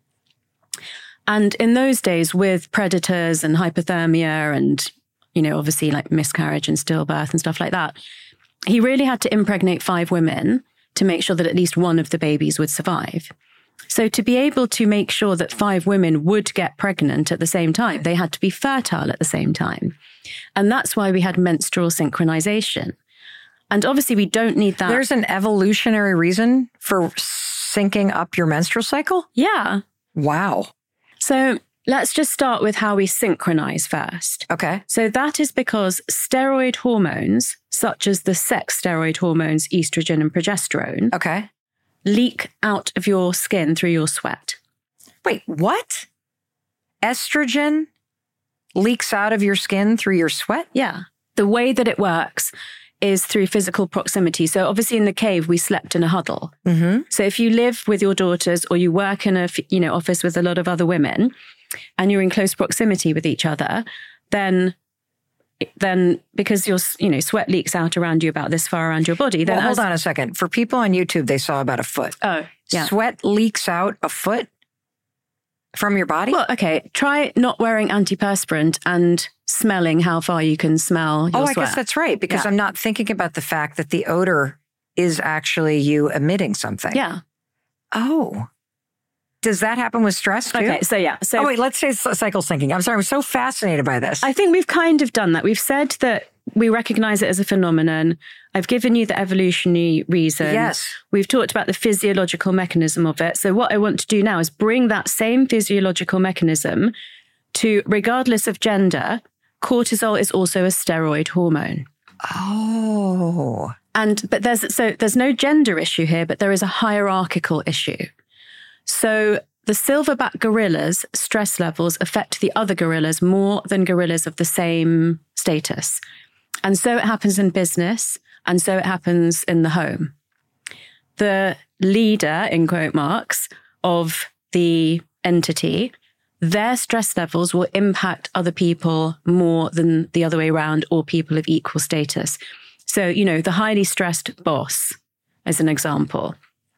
And in those days, with predators and hypothermia and, obviously like miscarriage and stillbirth and stuff like that, he really had to impregnate 5 women to make sure that at least one of the babies would survive. So to be able to make sure that 5 women would get pregnant at the same time, they had to be fertile at the same time. And that's why we had menstrual synchronization. And obviously we don't need that. There's an evolutionary reason for syncing up your menstrual cycle? Yeah. Wow. So let's just start with how we synchronize first. Okay. So that is because steroid hormones, such as the sex steroid hormones, estrogen and progesterone, okay, leak out of your skin through your sweat. Wait, what? Estrogen leaks out of your skin through your sweat? Yeah. The way that it works is through physical proximity. So obviously in the cave, we slept in a huddle. Mm-hmm. So if you live with your daughters or you work in a office with a lot of other women and you're in close proximity with each other, then because your sweat leaks out around you about this far around your body. Then hold on a second. For people on YouTube, they saw about a foot. Oh, yeah. Sweat leaks out a foot from your body? Well, okay. Try not wearing antiperspirant and smelling how far you can smell your sweat. I guess that's right, because I'm not thinking about the fact that the odor is actually you emitting something. Yeah. Oh. Does that happen with stress too? Okay, so wait, let's say cycle syncing. I'm sorry, I'm so fascinated by this. I think we've kind of done that. We've said that we recognize it as a phenomenon. I've given you the evolutionary reason. Yes. We've talked about the physiological mechanism of it. So what I want to do now is bring that same physiological mechanism to, regardless of gender, cortisol is also a steroid hormone. Oh. But there's no gender issue here, but there is a hierarchical issue. So the silverback gorillas' stress levels affect the other gorillas more than gorillas of the same status. And so it happens in business, and so it happens in the home. The leader, in quote marks, of the entity, their stress levels will impact other people more than the other way around, or people of equal status. So, the highly stressed boss, as an example,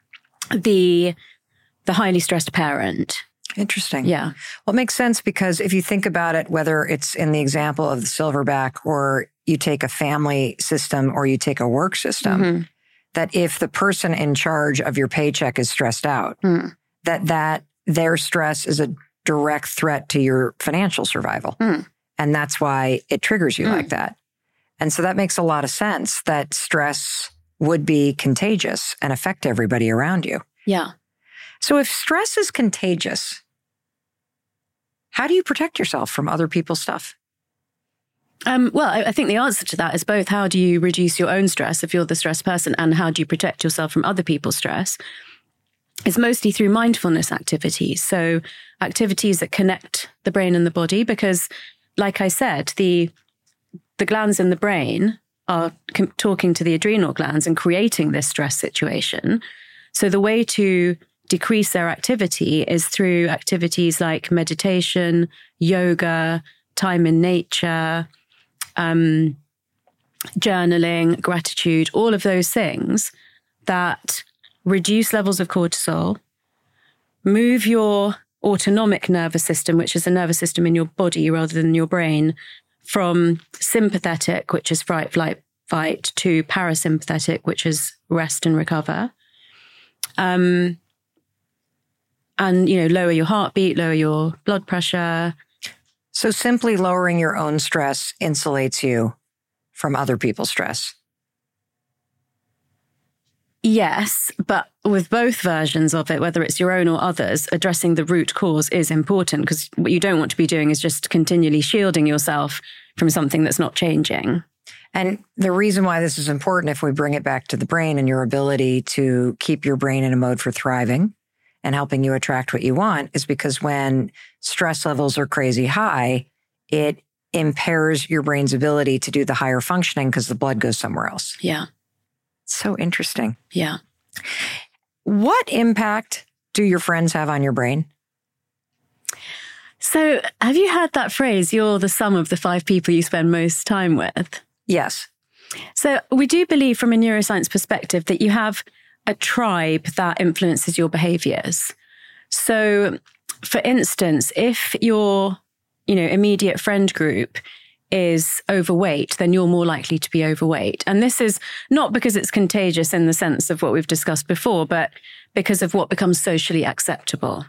the highly stressed parent. Interesting. Yeah. Well, it makes sense because if you think about it, whether it's in the example of the silverback or you take a family system or you take a work system, that if the person in charge of your paycheck is stressed out, that their stress is a direct threat to your financial survival. And that's why it triggers you like that. And so that makes a lot of sense that stress would be contagious and affect everybody around you. Yeah. So if stress is contagious, how do you protect yourself from other people's stuff? Well, I think the answer to that is both how do you reduce your own stress if you're the stressed person, and how do you protect yourself from other people's stress? It's mostly through mindfulness activities. So activities that connect the brain and the body, because like I said, the glands in the brain are talking to the adrenal glands and creating this stress situation. So the way to decrease their activity is through activities like meditation, yoga, time in nature, journaling, gratitude, all of those things that reduce levels of cortisol, move your autonomic nervous system, which is a nervous system in your body rather than your brain, from sympathetic, which is fight, flight, fight, to parasympathetic, which is rest and recover. And, lower your heartbeat, lower your blood pressure. So simply lowering your own stress insulates you from other people's stress. Yes, but with both versions of it, whether it's your own or others, addressing the root cause is important, because what you don't want to be doing is just continually shielding yourself from something that's not changing. And the reason why this is important, if we bring it back to the brain and your ability to keep your brain in a mode for thriving and helping you attract what you want, is because when stress levels are crazy high, it impairs your brain's ability to do the higher functioning because the blood goes somewhere else. Yeah. So interesting. Yeah. What impact do your friends have on your brain? So have you heard that phrase, you're the sum of the 5 people you spend most time with? Yes. So we do believe from a neuroscience perspective that you have a tribe that influences your behaviors. So for instance, if your, immediate friend group is overweight, then you're more likely to be overweight. And this is not because it's contagious in the sense of what we've discussed before, but because of what becomes socially acceptable.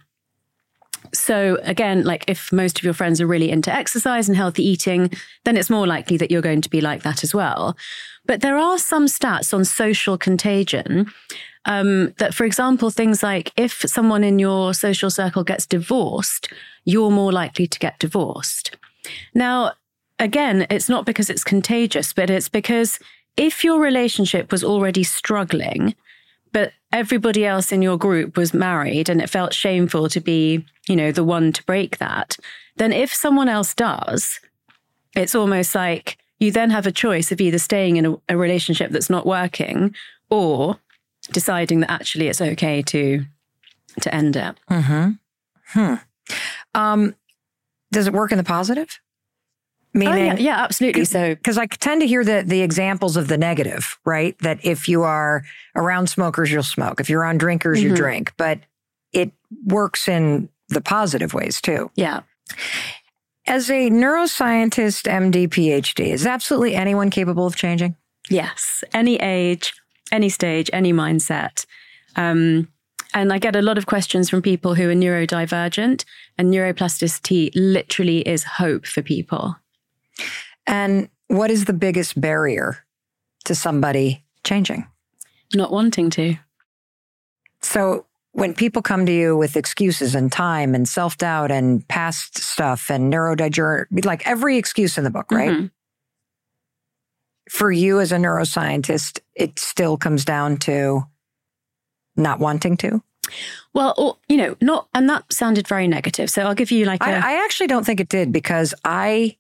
So again, like if most of your friends are really into exercise and healthy eating, then it's more likely that you're going to be like that as well. But there are some stats on social contagion that, for example, things like if someone in your social circle gets divorced, you're more likely to get divorced. Now, again, it's not because it's contagious, but it's because if your relationship was already struggling, but everybody else in your group was married and it felt shameful to be, the one to break that, then if someone else does, it's almost like you then have a choice of either staying in a relationship that's not working or deciding that actually it's okay to end it. Mm-hmm. Does it work in the positive? Meaning, yeah, absolutely. So, because I tend to hear the examples of the negative, right? That if you are around smokers, you'll smoke. If you're on drinkers, you drink. But it works in the positive ways too. Yeah. As a neuroscientist, MD, PhD, is absolutely anyone capable of changing? Yes. Any age, any stage, any mindset. And I get a lot of questions from people who are neurodivergent, and neuroplasticity literally is hope for people. And what is the biggest barrier to somebody changing? Not wanting to. So when people come to you with excuses and time and self-doubt and past stuff and neurodivergent, like every excuse in the book, right? Mm-hmm. For you as a neuroscientist, it still comes down to not wanting to? Well, not, and that sounded very negative. So I'll give you I actually don't think it did, because I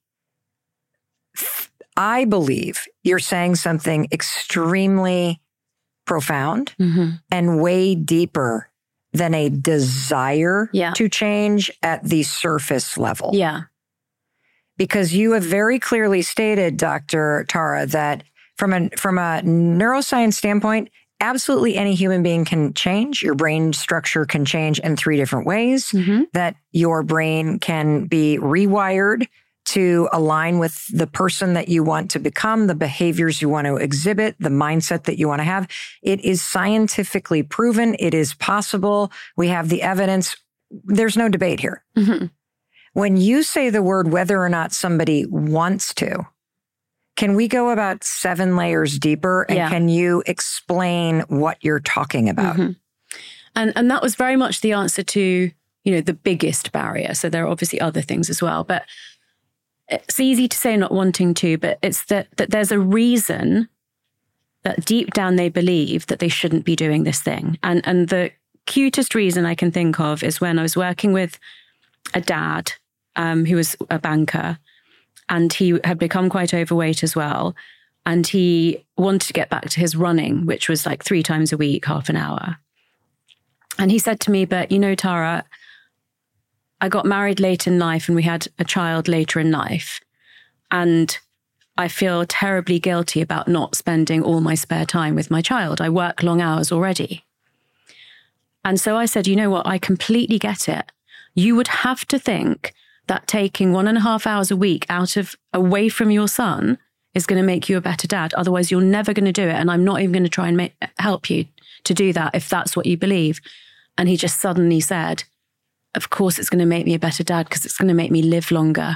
believe you're saying something extremely profound and way deeper than a desire to change at the surface level. Yeah. Because you have very clearly stated, Dr. Tara, that from a neuroscience standpoint, absolutely any human being can change. Your brain structure can change in 3 different ways, that your brain can be rewired to align with the person that you want to become, the behaviors you want to exhibit, the mindset that you want to have. It is scientifically proven. It is possible. We have the evidence. There's no debate here. Mm-hmm. When you say the word whether or not somebody wants to, Can we go about 7 layers deeper? And can you explain what you're talking about? Mm-hmm. And that was very much the answer to, the biggest barrier. So there are obviously other things as well, but it's easy to say not wanting to, but it's that there's a reason that deep down they believe that they shouldn't be doing this thing. And the cutest reason I can think of is when I was working with a dad who was a banker, and he had become quite overweight as well. And he wanted to get back to his running, which was like 3 times a week, half an hour. And he said to me, but Tara, I got married late in life and we had a child later in life. And I feel terribly guilty about not spending all my spare time with my child. I work long hours already. And so I said, you know what? I completely get it. You would have to think that taking 1.5 hours a week away from your son is going to make you a better dad. Otherwise, you're never going to do it. And I'm not even going to try and help you to do that if that's what you believe. And he just suddenly said, of course it's going to make me a better dad because it's going to make me live longer.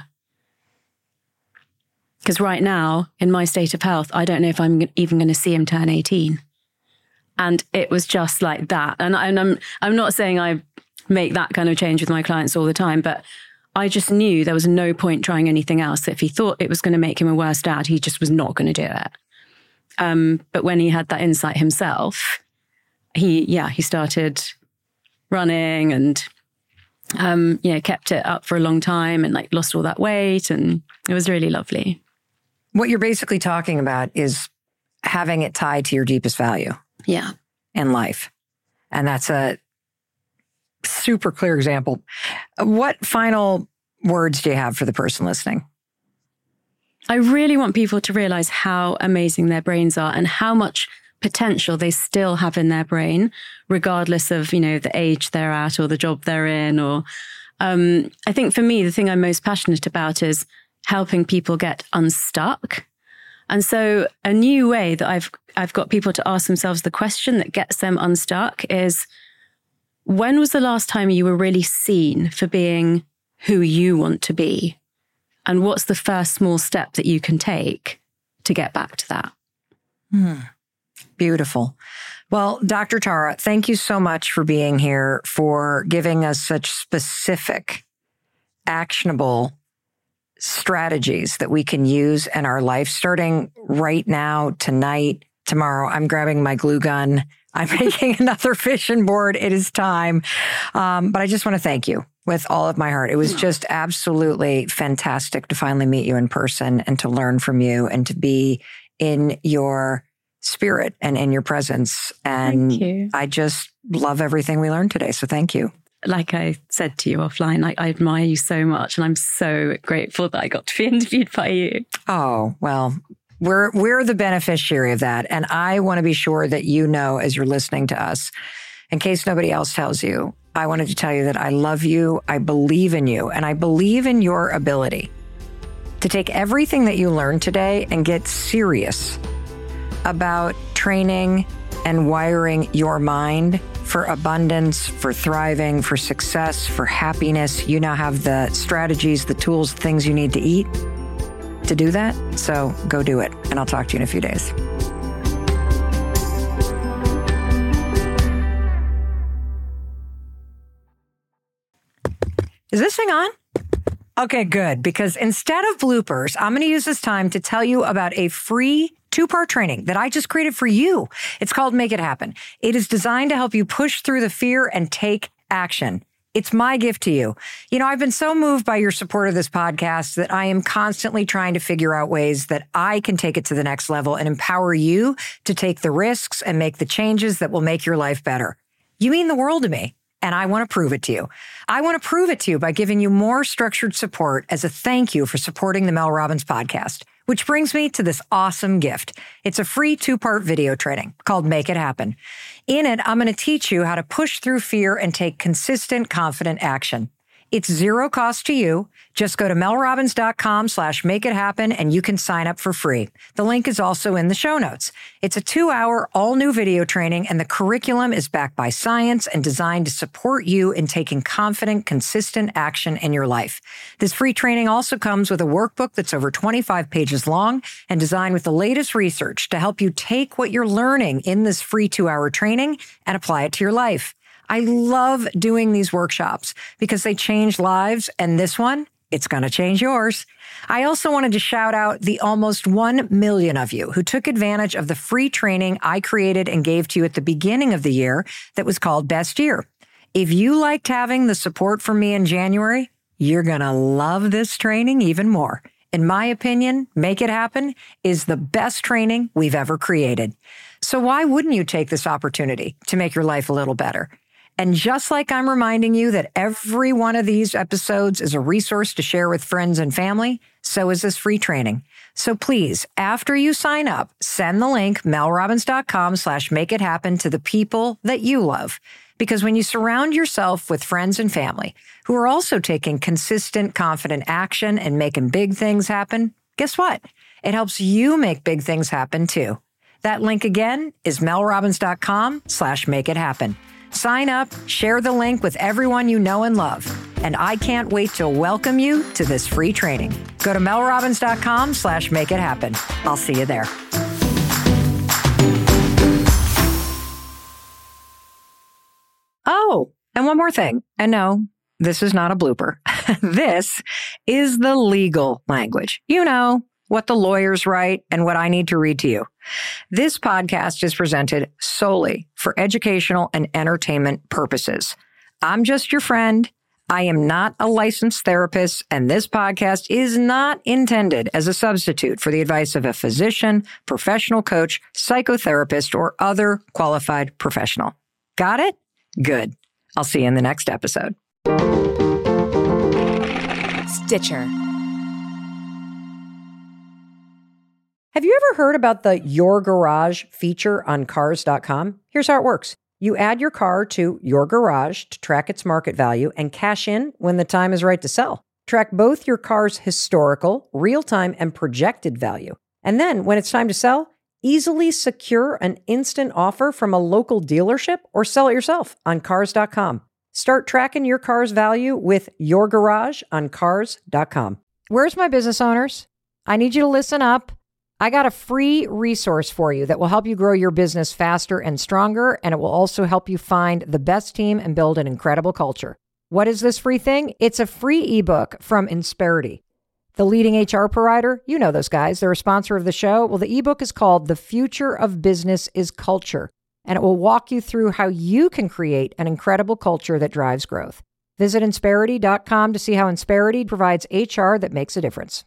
Because right now, in my state of health, I don't know if I'm even going to see him turn 18. And it was just like that. And I'm not saying I make that kind of change with my clients all the time, but I just knew there was no point trying anything else. If he thought it was going to make him a worse dad, he just was not going to do it. But when he had that insight himself, he started running and, kept it up for a long time and like lost all that weight. And it was really lovely. What you're basically talking about is having it tied to your deepest value. Yeah. In life. And that's a super clear example. What final words do you have for the person listening? I really want people to realize how amazing their brains are and how much potential they still have in their brain, regardless of, the age they're at or the job they're in. Or I think for me, the thing I'm most passionate about is helping people get unstuck. And so a new way that I've got people to ask themselves the question that gets them unstuck is, when was the last time you were really seen for being who you want to be? And what's the first small step that you can take to get back to that? Beautiful. Well, Dr. Tara, thank you so much for being here, for giving us such specific, actionable strategies that we can use in our life, starting right now, tonight, tomorrow. I'm grabbing my glue gun. I'm making another fishing board. It is time. But I just want to thank you with all of my heart. It was just absolutely fantastic to finally meet you in person and to learn from you and to be in your spirit and in your presence. And thank you. I just love everything we learned today. So thank you. Like I said to you offline, I admire you so much. And I'm so grateful that I got to be interviewed by you. Oh, well, we're the beneficiary of that. And I want to be sure that you know, as you're listening to us, in case nobody else tells you, I wanted to tell you that I love you, I believe in you, and I believe in your ability to take everything that you learned today and get serious about training and wiring your mind for abundance, for thriving, for success, for happiness. You now have the strategies, the tools, the things you need to eat to do that. So go do it. And I'll talk to you in a few days. Is this thing on? Okay, good. Because instead of bloopers, I'm going to use this time to tell you about a free 2-part training that I just created for you. It's called Make It Happen. It is designed to help you push through the fear and take action. It's my gift to you. I've been so moved by your support of this podcast that I am constantly trying to figure out ways that I can take it to the next level and empower you to take the risks and make the changes that will make your life better. You mean the world to me, and I want to prove it to you. I want to prove it to you by giving you more structured support as a thank you for supporting the Mel Robbins podcast. Which brings me to this awesome gift. It's a free 2-part video training called Make It Happen. In it, I'm going to teach you how to push through fear and take consistent, confident action. It's zero cost to you. Just go to melrobbins.com/makeithappen and you can sign up for free. The link is also in the show notes. It's a 2-hour all-new video training, and the curriculum is backed by science and designed to support you in taking confident, consistent action in your life. This free training also comes with a workbook that's over 25 pages long and designed with the latest research to help you take what you're learning in this free 2-hour training and apply it to your life. I love doing these workshops because they change lives, and this one, it's going to change yours. I also wanted to shout out the almost 1 million of you who took advantage of the free training I created and gave to you at the beginning of the year that was called Best Year. If you liked having the support from me in January, you're going to love this training even more. In my opinion, Make It Happen is the best training we've ever created. So why wouldn't you take this opportunity to make your life a little better? And just like I'm reminding you that every one of these episodes is a resource to share with friends and family, so is this free training. So please, after you sign up, send the link melrobbins.com/makeithappen to the people that you love. Because when you surround yourself with friends and family who are also taking consistent, confident action and making big things happen, guess what? It helps you make big things happen too. That link again is melrobbins.com/makeithappen. Sign up, share the link with everyone you know and love. And I can't wait to welcome you to this free training. Go to melrobbins.com/makeithappen. I'll see you there. Oh, and one more thing. And no, this is not a blooper. This is the legal language. You know, what the lawyers write and what I need to read to you. This podcast is presented solely for educational and entertainment purposes. I'm just your friend. I am not a licensed therapist, and this podcast is not intended as a substitute for the advice of a physician, professional coach, psychotherapist, or other qualified professional. Got it? Good. I'll see you in the next episode. Stitcher. Have you ever heard about the Your Garage feature on Cars.com? Here's how it works. You add your car to Your Garage to track its market value and cash in when the time is right to sell. Track both your car's historical, real-time, and projected value. And then, when it's time to sell, easily secure an instant offer from a local dealership or sell it yourself on Cars.com. Start tracking your car's value with Your Garage on Cars.com. Where's my business owners? I need you to listen up. I got a free resource for you that will help you grow your business faster and stronger, and it will also help you find the best team and build an incredible culture. What is this free thing? It's a free ebook from Insperity, the leading HR provider. You know those guys. They're a sponsor of the show. Well, the ebook is called The Future of Business is Culture, and it will walk you through how you can create an incredible culture that drives growth. Visit Insperity.com to see how Insperity provides HR that makes a difference.